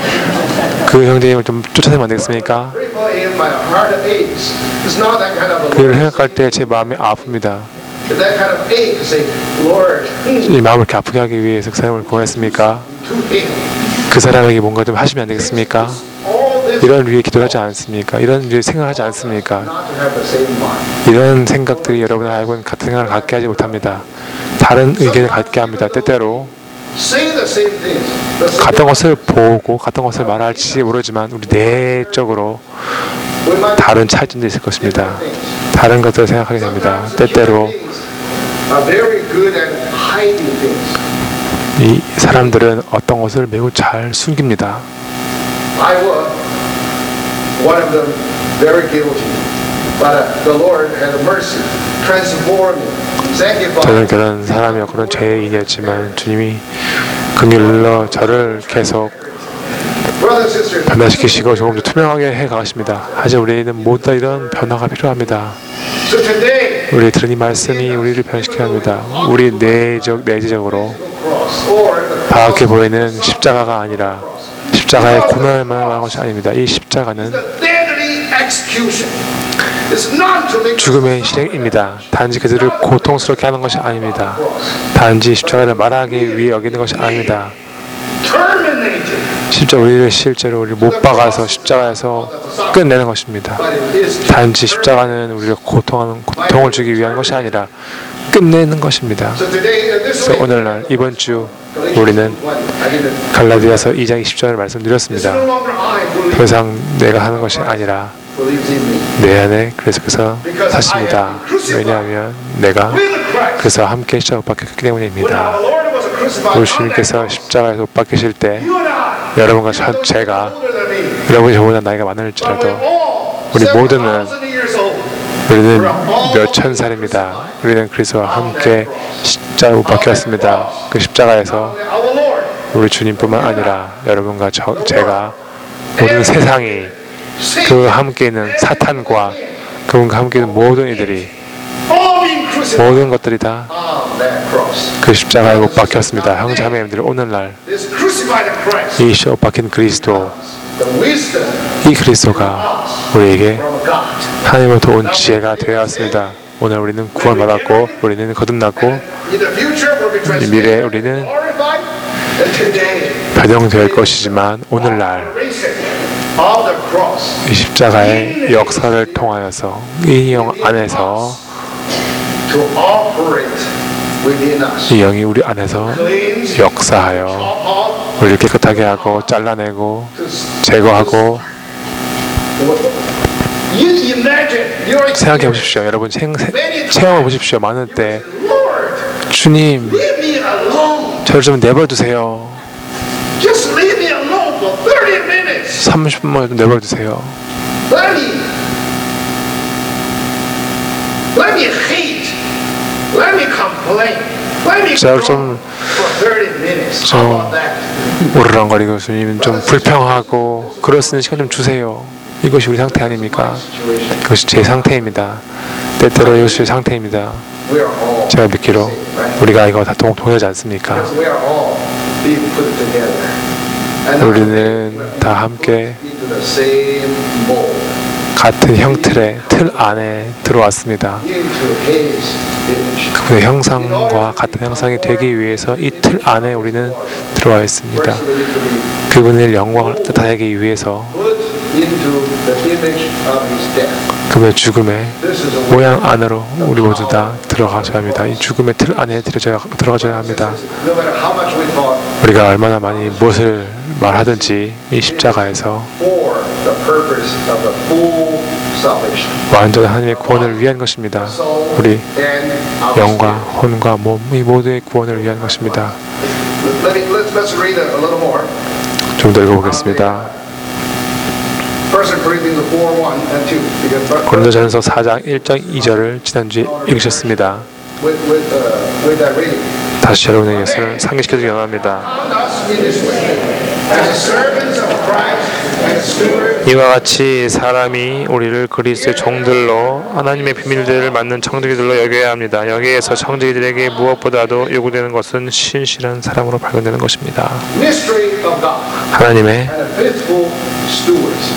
그 형제님을 좀 쫓아내면 안 되겠습니까? pray for him, my heart aches. It's not that kind of a 그를 생각할 때 제 마음이 아픕니다. that kind of ache to say, Lord, 이 마음을 이렇게 아프게 하기 위해서 그 사람을 구원했습니까? to him. 그 사람에게 뭔가 좀 하시면 안 되겠습니까? All this 이런 위에 기도를 하지 않습니까? 이런 위에 생각하지 않습니까? not to have the same mind. 이런 생각들이 여러분 알고는 같은 생각을 갖게 하지 못합니다. 다른 의견을 갖게 합니다. 때때로 Say the same things. The same 같은 것을 보고 같은 것을 말할지 모르지만 우리 내적으로 we might 다른 차이점도 있을 것입니다. things. 다른 것들을 생각하게 됩니다. Sometimes 때때로 human beings are very good at hiding things. 이 사람들은 어떤 것을 매우 잘 숨깁니다. I was one of them, very guilty. But uh, the Lord had mercy, transformed me, sanctified 저는 me. 그런 사람이었고 그런 죄인이었지만 주님이 긍휼로 저를 계속 Brothers and sisters, 변화시키시고 조금 더 투명하게 해 가십니다. 하지만 우리는 모두 다 이런 변화가 필요합니다. so today, 우리 들은 이 말씀이 우리를 변화시켜야 합니다. 우리 내적 내지적으로 cross or the 바하게 보이는 십자가가 아니라 십자가의 고난을 말하는 것이 아닙니다. 이 십자가는 the deadly execution. It's not to make 죽음의 실행입니다. 단지 그들을 고통스럽게 하는 것이 아닙니다. 단지 십자가를 말하기 위해 여기는 것이 아닙니다. terminated, 실제 우리를 실제로 우리 못 박아서 십자가에서 끝내는 것입니다. but it is 단지 십자가는 우리를 고통하는 고통을 주기 위한 것이 아니라 끝내는 것입니다. so today uh, this 그래서 week, 오늘날 이번 주 우리는 I didn't. 갈라디아서 이 장 이십 절을 It's 말씀드렸습니다. no longer I who 더 live, 이상 내가 하는 것이 아니라 believes in me. 내 안에 그리스도께서 사십니다. 왜냐하면 내가 With Christ. 그래서 함께 십자가 못 박혔기 When 때문입니다. our Lord was a crucified, 우리 주님께서 십자가에서 못 박히실 때 you and I, 여러분과 저, 제가 older than me, 여러분이 저보다 나이가 but we're 많을지라도 all 우리 seven 모두는 thousand years old. 우리는 몇 천 살입니다. 우리는 그리스도와 함께 십자가에 못 박혔습니다. 그 십자가에서 Our Lord, 우리 주님뿐만 아니라 여러분과 저, 제가 모든 세상이 Satan, 그 함께 있는 사탄과 그분과 함께 있는 모든 이들이 all being crucified 모든 것들이 다 on that cross. 그 십자가에 못 박혔습니다. 형제자매님들 오늘날 This crucified Christ, 이 십자가에 못 박힌 그리스도 the wisdom 이 그리스도가 우리에게 from God. 하나님으로부터 온 지혜가 되었습니다. 오늘 우리는 구원받았고 우리는 거듭났고 In the future, we'll be 이 미래에 transformed, 우리는 glorified, and today, 변형될 것이지만 오늘날 reason of the cross 이 십자가의 역사를 통하여서 이 영 안에서 to operate within us. 이 영이 우리 안에서 Cleanse, 역사하여 all 우리를 깨끗하게 하고 잘라내고 to 제거하고 You imagine your 생각해 보십시오. 여러분 생, 생, 체험해 보십시오. 많은 때 Lord, 주님 leave me alone. 저를 좀 내버려두세요. Just leave me alone for thirty minutes. 삼십 분만 좀 내버려두세요. Let me, let me hate. Let me complain. Let me 저를 groan 좀 for thirty minutes. 좀 How about that? 오르렁거리고 주님 좀 불평하고 그럴 수 있는 시간 좀 주세요. 이것이 우리 상태 아닙니까? Situation. 이것이 제 상태입니다. 때때로 이것이 제 상태입니다. We are all 제가 믿기로 saved, right? 우리가 이거 다 동, 동일하지 않습니까? Because we are all being put together. And 우리는 다 함께 into the same mold, 같은 형틀의 틀 안에 들어왔습니다. into His image. 그분의 형상과 같은 형상이 되기 위해서 이 틀 안에 우리는 들어와 있습니다. First, we need to be 그분의 영광을 뜻하기 위해서 put into the image of His death. 그분의 죽음의 This is a 모양 안으로 우리 모두 다 들어가셔야 합니다. 이 죽음의 틀 안에 들어가야, 들어가셔야 합니다. No matter how much we thought 우리가 얼마나 많이 무엇을 말하든지 이 십자가에서 for the purpose of the full salvation. 완전한 하나님의 구원을 위한 것입니다. Soul 우리 and our 영과 spirit. 혼과 몸 이 모두의 구원을 위한 것입니다. Let me, let's, let's read a, a little more. 좀 더 읽어보겠습니다. First Corinthians four, one and two. Because 고린도전서 사 장 일 장 이 절을 지난주에 읽으셨습니다. with, with, uh, with that reading. 다시 여러분의 예수를 상기시켜주기 원합니다. Found us in this way, as the servants of Christ and stewards 이와 같이 사람이 우리를 그리스도의 종들로 하나님의 비밀들을 맡는 청지기들로 여겨야 합니다. 여기에서 청지기들에게 무엇보다도 요구되는 것은 신실한 사람으로 발견되는 것입니다. mystery of God 하나님의 and a faithful stewards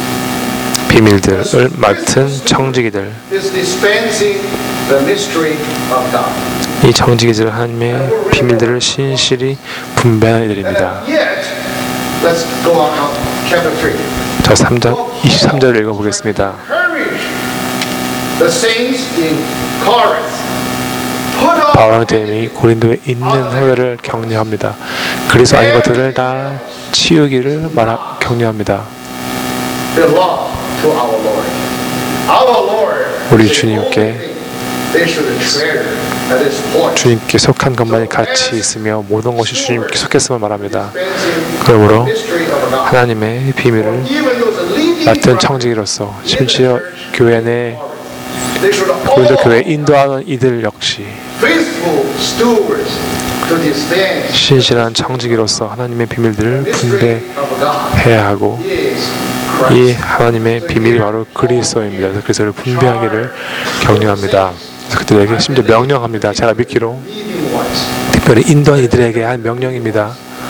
비밀들을 맡은 청지기들, is dispensing the mystery of God. 이 청지기들은 하나님의 비밀들을 신실히 분배하는 이들입니다. And yet, let's go on now, chapter three. 자, 삼 장 이십삼 절을 읽어보겠습니다. Encourage the saints in Corinth. Put off 바울은 대미 고린도에 있는 후회를 격려합니다. 그리스도 아닌 것들을 다 치우기를 말하 격려합니다. belong to our Lord. Our Lord. 우리 주님께 They should treasure at this point. 주님께 속한 것만이 가치 있으며 모든 것이 주님께 속했음을 말합니다. Dispensing 그러므로 the mystery of God. 하나님의 비밀을 Even those leading 맡은 청지기로서 심지어 교회 내 they should 고린도 all 교회 인도하는 이들 역시 faithful stewards to dispense 신실한 청지기로서 하나님의 비밀들을 mystery of God 분배해야 하고 is 이 Christ. 하나님의 비밀이 바로 그리스도입니다. 그래서 그리스도를 분배하기를 격려합니다. 그래서 그들에게 심지어 명령합니다. 제가 믿기로 Leading ones. 특별히 인도한 이들에게 한 명령입니다.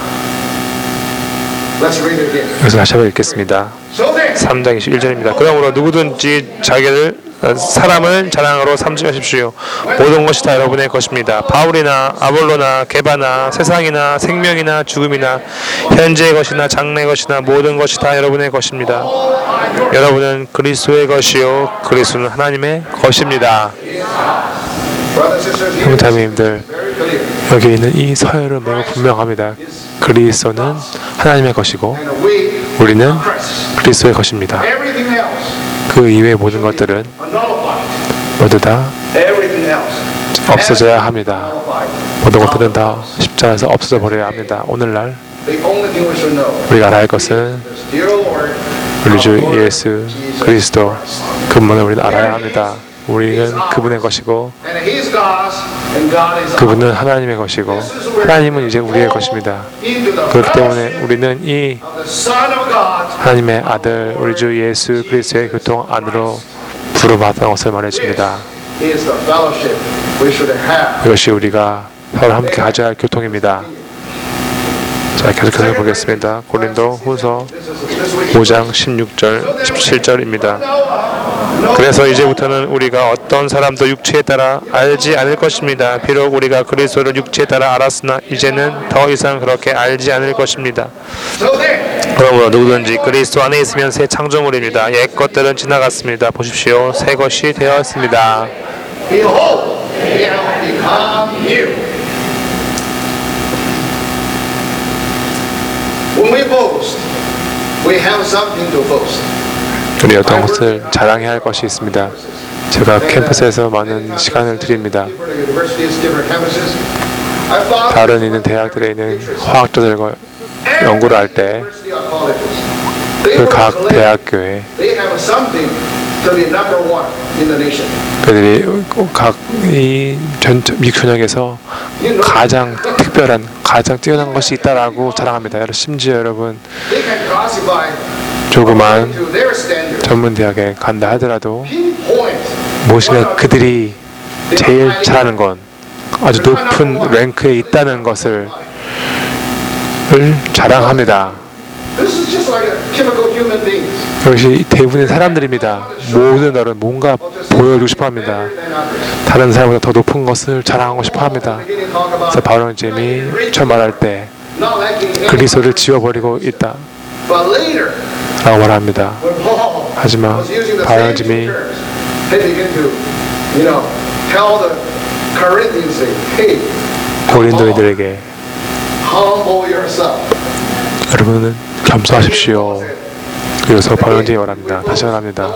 Let's read it again. 여기서 다시 한번 읽겠습니다. So then, 삼 장 이십일 절입니다. 그러므로 누구든지 자기를 사람을 자랑으로 삼지 마십시오. 모든 것이 다 여러분의 것입니다. 바울이나 아볼로나 게바나 세상이나 생명이나 죽음이나 현재의 것이나 장래의 것이나 모든 것이 다 여러분의 것입니다. 여러분은 그리스도의 것이요 그리스도는 하나님의 것입니다. 형제자매님들, 여기 있는 이 서열은 매우 분명합니다. 그리스도는 하나님의 것이고 우리는 그리스도의 것입니다. 그 이외의 모든 것들은 모두 다 없어져야 합니다. 모든 것들은 다 십자가에서 없어져 버려야 합니다. 오늘날 우리가 알아야 할 것은 우리 주 예수 그리스도, 그분을 우리는 알아야 합니다. 우리는 그분의 것이고 그분은 하나님의 것이고 하나님은 이제 우리의 것입니다. 그렇기 때문에 우리는 이 하나님의 아들 우리 주 예수 그리스도의 교통 안으로 부름받은 것을 말해줍니다. 이것이 우리가 서로 함께 가져야 할 교통입니다. 자, 계속해서 보겠습니다. 고린도 후서 오 장 십육 절 십칠 절입니다. 그래서 이제부터는 우리가 어떤 사람도 육체에 따라 알지 않을 것입니다. 비록 우리가 그리스도를 육체에 따라 알았으나 이제는 더 이상 그렇게 알지 않을 것입니다. 그러므로 누구든지 그리스도 안에 있으면 새 창조물입니다. 옛 것들은 지나갔습니다. 보십시오, 새 것이 되었습니다. Behold, we have become new. When we boast, we have something to boast. 우리 어떤 것을 자랑해야 할 것이 있습니다. 제가 캠퍼스에서 많은 시간을 드립니다. 다른 있는 대학들에 있는 화학자들과 연구를 할 때 그 각 대학교에 그들이 각 이 미국 현역에서 가장 특별한, 가장 뛰어난 것이 있다라고 자랑합니다. 심지어 여러분, 조그만 전문 대학에 간다 하더라도 무엇이나 그들이 제일 잘하는 건 아주 높은 랭크에 있다는 것을 자랑합니다. 이것이 대부분의 사람들입니다. 모든 날은 뭔가 보여주고 싶어합니다. 다른 사람보다 더 높은 것을 자랑하고 싶어합니다. 그래서 바울님이 처음 말할 때 그리스도를 지워버리고 있다 라고 말합니다. 하지만 바울님이 고린도인들에게 여러분은 겸손하십시오. 그래서 바울님이 말합니다. 다시 말합니다.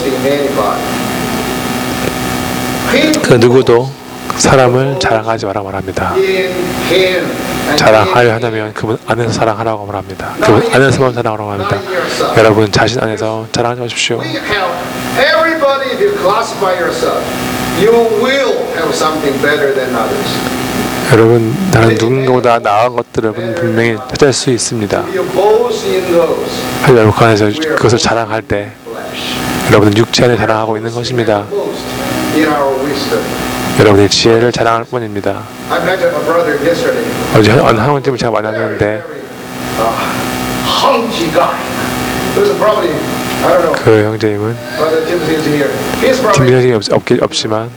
그 누구도 사람을 자랑하지 마라 말합니다. 자랑하려 한다면 그분 안에서 자랑하라고 말합니다. 그분 안에서만 자랑하라고 합니다. 여러분 자신 안에서 자랑하지 마십시오. 여러분, 나는 누군가보다 나은 것들을 분명히 찾을 수 있습니다. 하지만 그 안에서 그것을 자랑할 때 여러분은 육체 안에 자랑하고 있는 것입니다. 여러분의 지혜를 자랑할 뿐입니다. 어제 어느 학원팀을 제가 만났는데 그 형제님은 김민호 선생님이 없, 없지만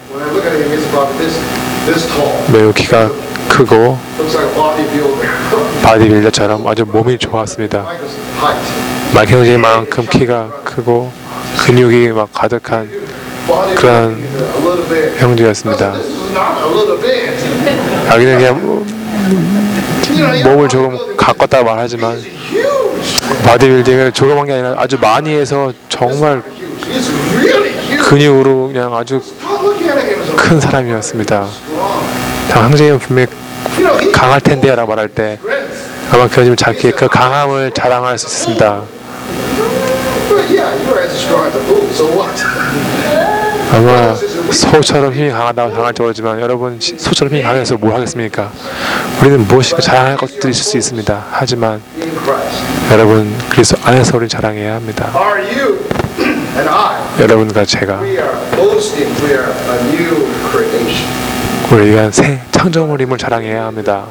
매우 키가 크고 바디빌더처럼 아주 몸이 좋았습니다. 마이클 형제만큼 키가 크고 근육이 막 가득한 그런 형제였습니다. 자기는 그냥 몸을 조금 가꿨다 말하지만 바디빌딩을 조금한 게 아니라 아주 많이 해서 정말 근육으로 그냥 아주 큰 사람이었습니다. 형제는 분명히 강할 텐데 라고 말할 때 아마 그녀는 자기의 그 강함을 자랑할 수 있습니다. 아마 소처럼 힘이 강하다고 자랑할지 모르지만 여러분, 소처럼 힘이 강해서 뭘 하겠습니까? 우리는 무엇인가 자랑할 것들이 있을 수 있습니다. 하지만 여러분, 그리스도 안에서 우리는 자랑해야 합니다. 여러분과 제가 우리가 새 창조물임을 자랑해야 합니다.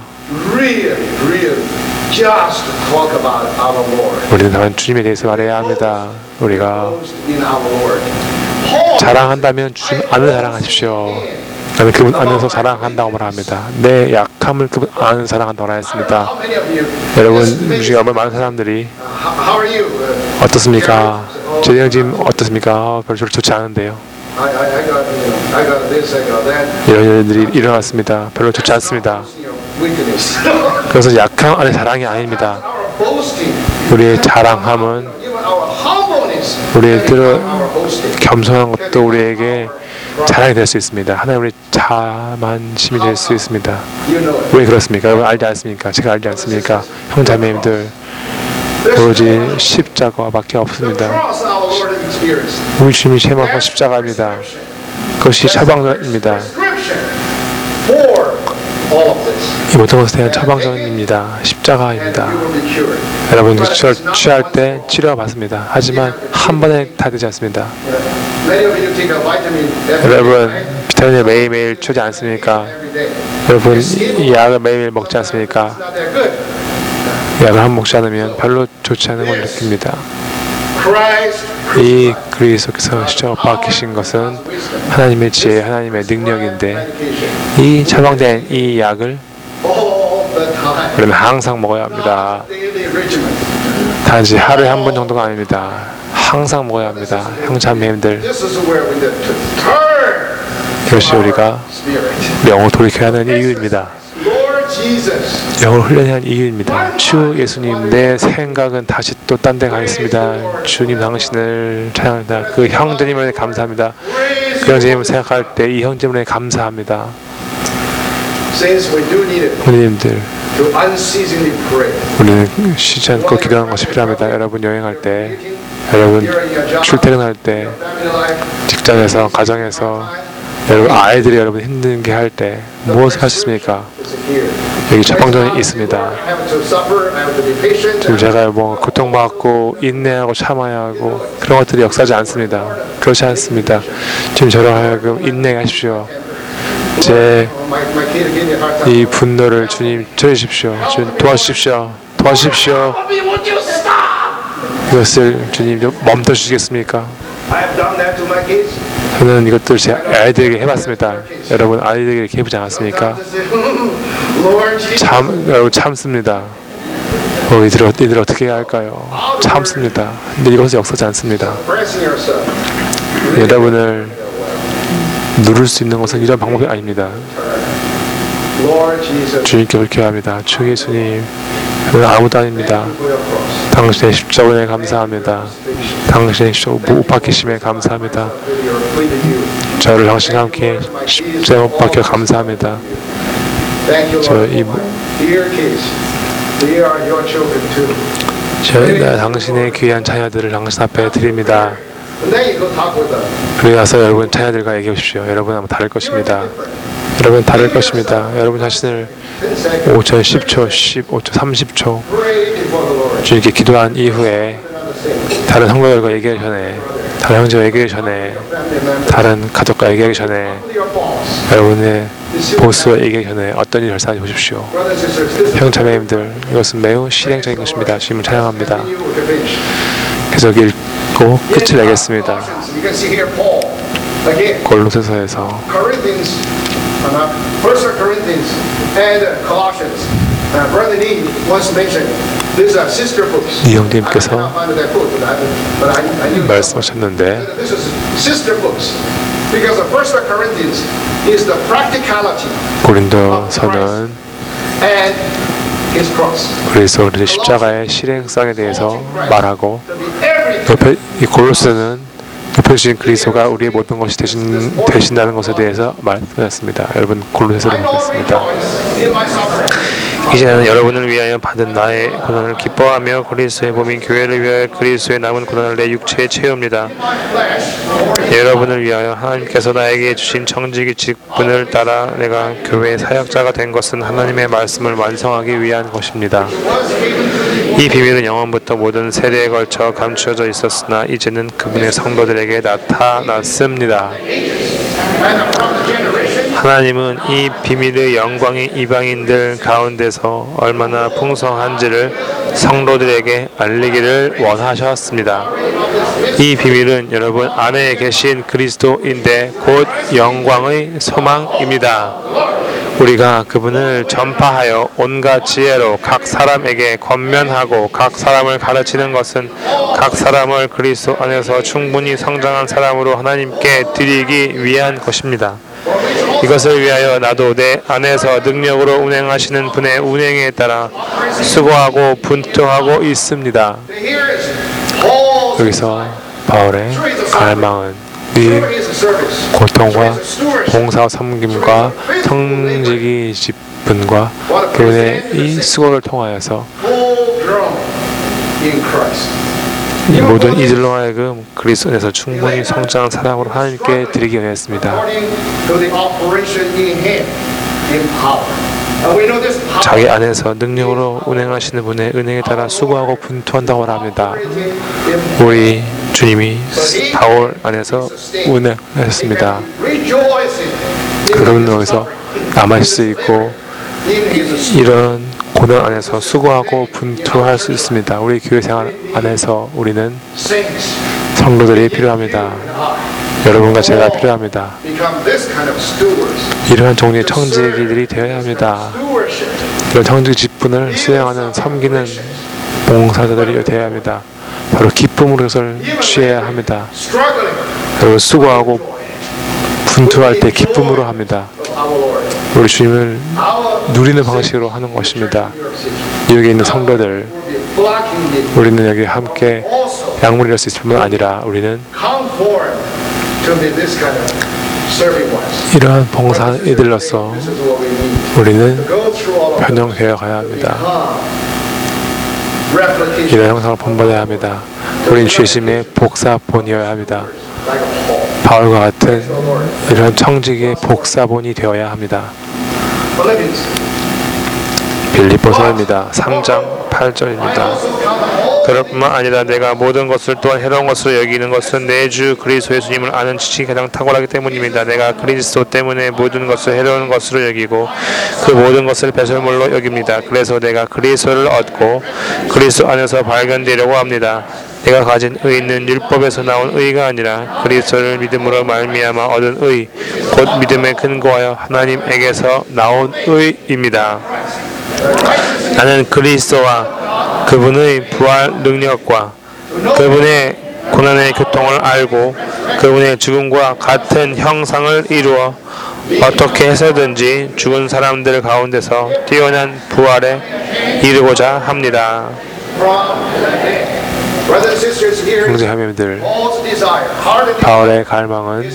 우리는 다만 주님에 대해서 말해야 합니다. 우리가 자랑한다면 주님 안을 자랑하십시오. 나는 그분 안에서 자랑한다고 말합니다. 내 약함을 그분 안에서 자랑한다고 말했습니다. How many of you? 여러분 중에 얼마나 많은 사람들이 How, how are you? Uh, 어떻습니까? 제 형 지금 어떻습니까? 어, 별로 좋지 않은데요. I, I, I got, you know, I got this, I got that. 이런 일들이 일어났습니다. 별로 좋지 않습니다. You know, weakness. 그래서 약함 안에 자랑이 아닙니다. Our boasting, 우리의 자랑함은 even our humbleness, 우리의 들어 our boasting. 겸손한 것도 우리에게 자랑이 될 수 있습니다. 하나님 우리 자만심이 될 수 있습니다. You know it. 왜 그렇습니까? 여러분 알지 않습니까? 제가 알지 않습니까? 형제자매님들 오로지 십자가밖에 The 없습니다. cross our Lord experienced. 우리 주님이 제목은 십자가입니다. 그것이 처방전입니다. Prescription for all of this. 이 모든 것에 대한 처방전입니다. 십자가입니다. And you will be cured. 여러분 치료, 취할 때 치료받습니다. 하지만 한 번에 다 되지 않습니다. Many of you take a vitamin every 여러분 day, 비타민을 매일매일 취하지 않습니까? every day. 여러분 이 약을 매일매일 먹지 않습니까? It's not that good. 약을 한 번 먹지 않으면 별로 좋지 않은 걸 느낍니다. Christ 이 그리스도께서 십자가 박히신 것은 하나님의 지혜, 하나님의 능력인데 medication 이 처방된 이 약을 all the time. 그러면 항상 먹어야 합니다. Daily regimen. 단지 하루에 한 번 정도가 아닙니다. 항상 먹어야 합니다. 형제자매님들 This is where we need to turn 이것이 우리가 spirit. 영을 돌이켜야 하는 이유입니다. Lord Jesus, 영을 훈련해야 하는 이유입니다. 주 예수님, 내 생각은 다시 또 딴 데 가 있습니다. 주님 당신을 찬양합니다. 그 형제님을 감사합니다. 그 형제님을 생각할 때 이 형제님을 감사합니다. saints, we do need it 형제님들, to unceasingly pray. 우리는 쉬지 않고 기도하는 것이 필요합니다. 여러분 여행할 때, 여러분 출퇴근할 때, Family life, 직장에서, 가정에서, 여러분 아이들이 여러분 힘들게 할 때 무엇을 하셨습니까? is here. 여기 처방전이 있습니다. Have to suffer, have to be patient. 지금 제가 뭐 고통받고 인내하고 참아야 하고 그런 것들이 역사하지 않습니다. 그렇지 않습니다. 지금 저로 하여금 인내하게 하십시오. 제 My, my kid gave me a hard time. 이 분노를 주님 져주십시오. 주님 도와주십시오. 도와주십시오. Bobby, would you stop? 이것을 주님 좀 멈춰 주시겠습니까? I have done that to my kids. 저는 이것들 제 아이들에게 해봤습니다. 여러분 아이들에게 이렇게 해보지 않았습니까? Lord Jesus, 참 여러분 참습니다. 어, 이들 어- 이들 어떻게 해야 할까요? 참습니다. 근데 이것은 역사지 않습니다. pressing yourself. 여러분을 누를 수 있는 것은 이런 방법이 아닙니다. Lord Jesus, 주님께 옳게 합니다. 주 예수님, 저는 아무도 아닙니다. for your cross. 당신의 십자가에 감사합니다. 당신의 십자가 못 박히심에 감사합니다. Really, or plead to you. 저를 당신과 함께 십자가 못 박혀 감사합니다. Thank you, 저 Lord, 이- for my dear kids. They are your children too. 저희가 당신의 귀한 자녀들을 당신 앞에 드립니다. And then you go talk with them. 그리고 나서 여러분 자녀들과 얘기해 보십시오. 여러분 아마 다를 것입니다. 여러분 다를 것입니다. 여러분 자신을 ten seconds. 오 초, 십 초, 십오 초, 삼십 초 Pray before the Lord. 주님께 기도한 이후에 Another thing. 다른 성도들과 얘기하기 전에, 다른 형제와 얘기하기 전에, Family member. 다른 가족과 얘기하기 전에, Your boss. 여러분의 보스와 얘기하기 전에 어떤 일이 발생하는지 보십시오. Brothers and sisters, this is 형제자매님들, 이것은 매우 실행적인 것입니다. 주님을 찬양합니다. you to finish. 계속 읽고 끝을 내겠습니다. You can see here Paul again. 골로새서에서 Corinthians, uh, not First Corinthians and uh, Colossians. Uh, Brother Nee once mentioned these are sister books. 이 형제님께서 I cannot find that quote, but I, but I, I knew it. 말씀하셨는데 This is sister books because the First Corinthians is the practicality 고린도서는 and His cross. 그래서 우리 십자가의 실행성에 대해서 말하고 To be everything. 높여, 이 골로새는 높여주신 그리스도가 우리의 모든 것이 되신, 되신다는 것에 대해서 말씀하셨습니다. 여러분 골로새서를 I know 보겠습니다. rejoice in my suffering. 이제는 여러분을 위하여 받은 나의 고난을 기뻐하며 그리스도의 몸인 교회를 위하여 그리스도의 남은 고난을 내 육체에 채웁니다. My flesh. 여러분을 위하여 하나님께서 나에게 주신 청지기 직분을 따라 내가 교회의 사역자가 된 것은 하나님의 말씀을 완성하기 위한 것입니다. Was given to the 이 비밀은 영원부터 모든 세대에 걸쳐 감추어져 있었으나 이제는 그분의 성도들에게 나타났습니다. and from the generation 하나님은 이 비밀의 영광이 이방인들 가운데서 얼마나 풍성한지를 성도들에게 알리기를 원하셨습니다. 이 비밀은 여러분 안에 계신 그리스도인데 곧 영광의 소망입니다. 우리가 그분을 전파하여 온갖 지혜로 각 사람에게 권면하고 각 사람을 가르치는 것은 각 사람을 그리스도 안에서 충분히 성장한 사람으로 하나님께 드리기 위한 것입니다. 이것을 위하여 나도 내 안에서 능력으로 운행하시는 분의 운행에 따라 수고하고 분투하고 있습니다. 여기서 바울의 갈망은 이 고통과 봉사와 섬김과 성직이 집분과 그분의 이 수고를 통하여서 이 모든 이들로 하여금 그리스도 안에서 충분히 성장한 사람으로 하나님께 드리기 원했습니다. 자기 안에서 능력으로 운행하시는 분의 은혜에 따라 수고하고 분투한다고 말합니다. 우리 주님이 바울 안에서 운행하셨습니다. 그런 여기서 남아있을 수 있고 이런 고난 안에서 수고하고 분투할 수 있습니다. 우리 교회 생활 안에서 우리는 성도들이 필요합니다. 여러분과 제가 필요합니다. 이러한 종류의 청지기들이 되어야 합니다. 이런 청지 직분을 수행하는 섬기는 봉사자들이 되어야 합니다. 바로 기쁨으로 그것을 취해야 합니다. 여러분 수고하고 분투할 때 기쁨으로 합니다. 우리 주님을 누리는 방식으로 하는 것입니다. 여기 있는 성도들, 우리는 여기 함께 약물이 할 수 있을 뿐만 아니라 우리는 이러한 봉사이들로서 우리는 변형되어 가야 합니다. 이런 형상을 본받아야 합니다. 우린 주님의 복사본이어야 합니다. 바울과 같은 이런 청직의 복사본이 되어야 합니다. 빌립보서입니다. 삼 장 팔 절입니다. 그럴 뿐만 아니라 내가 모든 것을 또한 해로운 것으로 여기는 것은 내 주 그리스도 예수님을 아는 지식이 가장 탁월하기 때문입니다. 내가 그리스도 때문에 모든 것을 해로운 것으로 여기고 그 모든 것을 배설물로 여깁니다. 그래서 내가 그리스도를 얻고 그리스도 안에서 발견되려고 합니다. 내가 가진 의는 율법에서 나온 의가 아니라 그리스도를 믿음으로 말미암아 얻은 의, 곧 믿음에 근거하여 하나님에게서 나온 의입니다. 나는 그리스도와 그분의 부활 능력과 그분의 고난의 교통을 알고 그분의 죽음과 같은 형상을 이루어 어떻게 해서든지 죽은 사람들 가운데서 뛰어난 부활에 이르고자 합니다. 형제자매들, 바울의 갈망은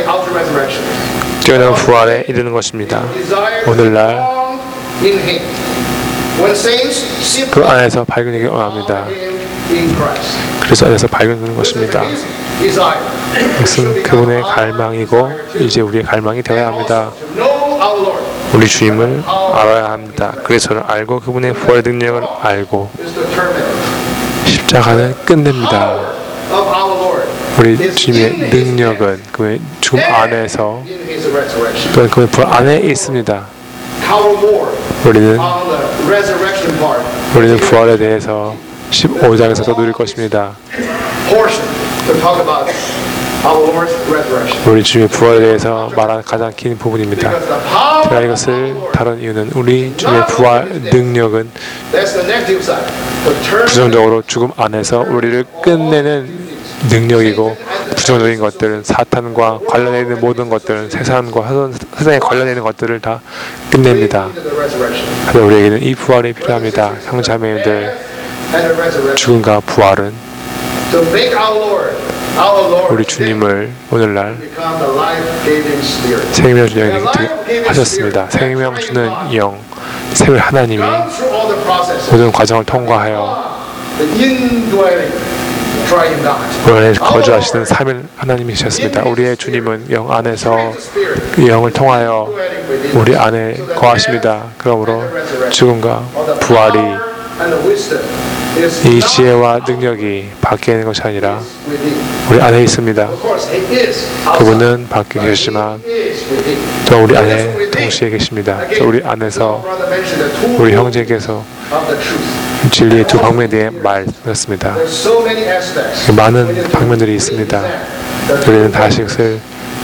뛰어난 부활에 이르는 것입니다. 오늘날 그 안에서 발견하기 원합니다. 그래서 안에서 발견되는 것입니다. 이것은 그분의 갈망이고 이제 우리의 갈망이 되어야 합니다. 우리 주님을 알아야 합니다. 그리스도를 알고 그분의 부활의 능력을 알고 십자가는 끝냅니다. 우리 주님의 능력은 그의 죽음 안에서 또한 그의 부활 안에 있습니다. 우리는 우리는 부활에 대해서 십오 장에서도 누릴 것입니다. 우리 주님의 부활에 대해서 말하는 가장 긴 부분입니다. 제가 이것을 다룬 이유는 우리 주님의 부활 능력은 부정적으로 죽음 안에서 우리를 끝내는 능력이고 부정적인 것들은 사탄과 관련해 있는 모든 것들은 세상과 세상에 관련해 있는 것들을 다 끝냅니다. 그래서 우리에게는 이 부활이 필요합니다. 형제자매들, 죽음과 부활은 우리 주님을 오늘날 생명 주는 영이 하셨습니다. 생명 주는 영, 생을 하나님이 모든 과정을 통과하여 우리 안에 거주하시는 삼일 하나님이셨습니다. 우리의 주님은 영 안에서 그 영을 통하여 우리 안에 거하십니다. 그러므로 죽음과 부활이 is 이 not 지혜와 능력이 밖에 있는 것이 아니라 within. 우리 안에 있습니다. Of course, He is outside. 그분은 밖에 계시지만 He is within. 또 우리 안에 동시에 계십니다. 또 우리 안에서 Brother mentioned the two 우리 형제께서 of the truth. 진리의 두 방면에 대해 말했습니다. There's so many aspects. 많은 방면들이 있습니다. 우리는 다시 그것을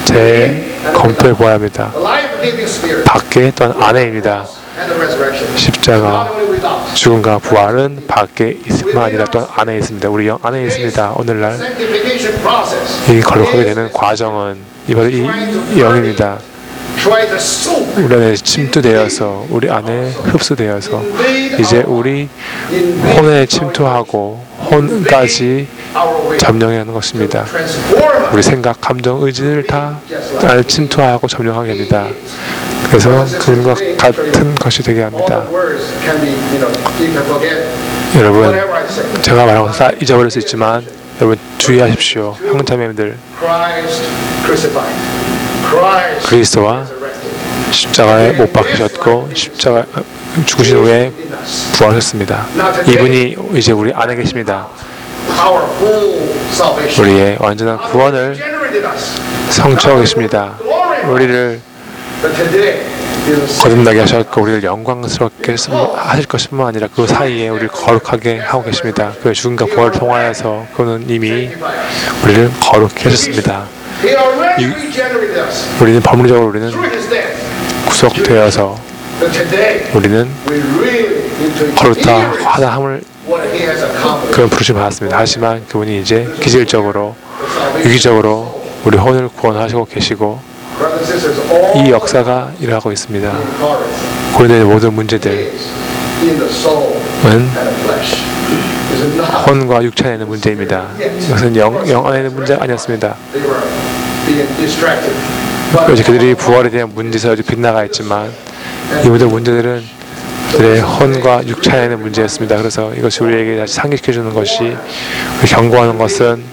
재검토해 보아야 합니다. The life-giving spirit 밖에 또한 안에입니다. and the resurrection. 십자가, Not only without. 죽음과 부활은 밖에 있을뿐만 아니라 또한 안에 있습니다. 우리 영 안에 있습니다. 오늘날 Sanctification process. 이 거룩하게 되는 과정은 이 바로 이 영입니다. Try to soak. 우리 안에 침투되어서 우리 안에 흡수되어서 이제 우리 혼에 침투하고 혼까지 Our way. 점령해야 하는 것입니다. Transform. 우리 생각, 감정, 의지를 다 안에 침투하고 점령하게 합니다. 그래서 그림과 같은 것이 되게 All 합니다. the words can be, you know, you can forget 여러분, whatever I say. 제가 말한 것을 다 잊어버릴 수 있지만 여러분 주의하십시오. 형제자매들, Christ crucified. Christ 그리스도와 resurrected. 십자가에 못 박히셨고 십자가 죽으신 후에 In us. 부활하셨습니다. 이분이 이제 우리 안에 계십니다. Our full salvation. 우리의 완전한 구원을 Generated us. 성취하고 계십니다. 우리를 But today is 거듭나게 하셨고 우리를 영광스럽게 쓰- 하실 것뿐만 아니라 그 사이에 우리를 거룩하게 하고 계십니다. 그 죽음과 부활을 통하여서 그는 이미 우리를 거룩히 하셨습니다. He already regenerated us 우리는 법리적으로 우리는 through His death. 구속되어서 But today 우리는 we really need to 거룩다 experience 하다 함을 what He has accomplished. 그런 부르심 받았습니다. 하지만 그분이 이제 기질적으로 The salvation. 유기적으로 우리 혼을 구원하시고 계시고 Brothers and sisters, all 이 역사가 일어나고 있습니다. in Corinth 고린도의 모든 문제들은 is in the soul and the flesh. Is it not? 혼과 육체 안에 있는 문제입니다. 이것은 영, 영 안에 있는 문제가 아니었습니다. They were being distracted. But 이제 그들이 부활에 대한 문제에서 아주 빗나가 있지만 이 모든 문제들은 그들의 혼과 육체 안에 있는 문제였습니다. 그래서 이것이 우리에게 다시 상기시켜주는 것이 우리 경고하는 것은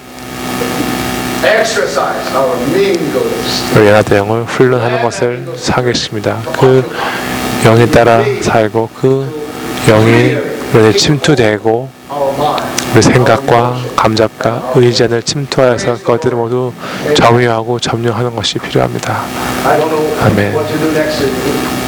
exercise our main goals. 우리 연합대 영을 훈련하는 것을 상기시킵니다. 그 영에 따라 살고 그 영이 우리에 침투되고 Our mind. 우리 생각과 감정과 의지안을 침투하여서 그것들을 모두 점유하고 점령하는 것이 필요합니다. I don't know Amen. what to do next.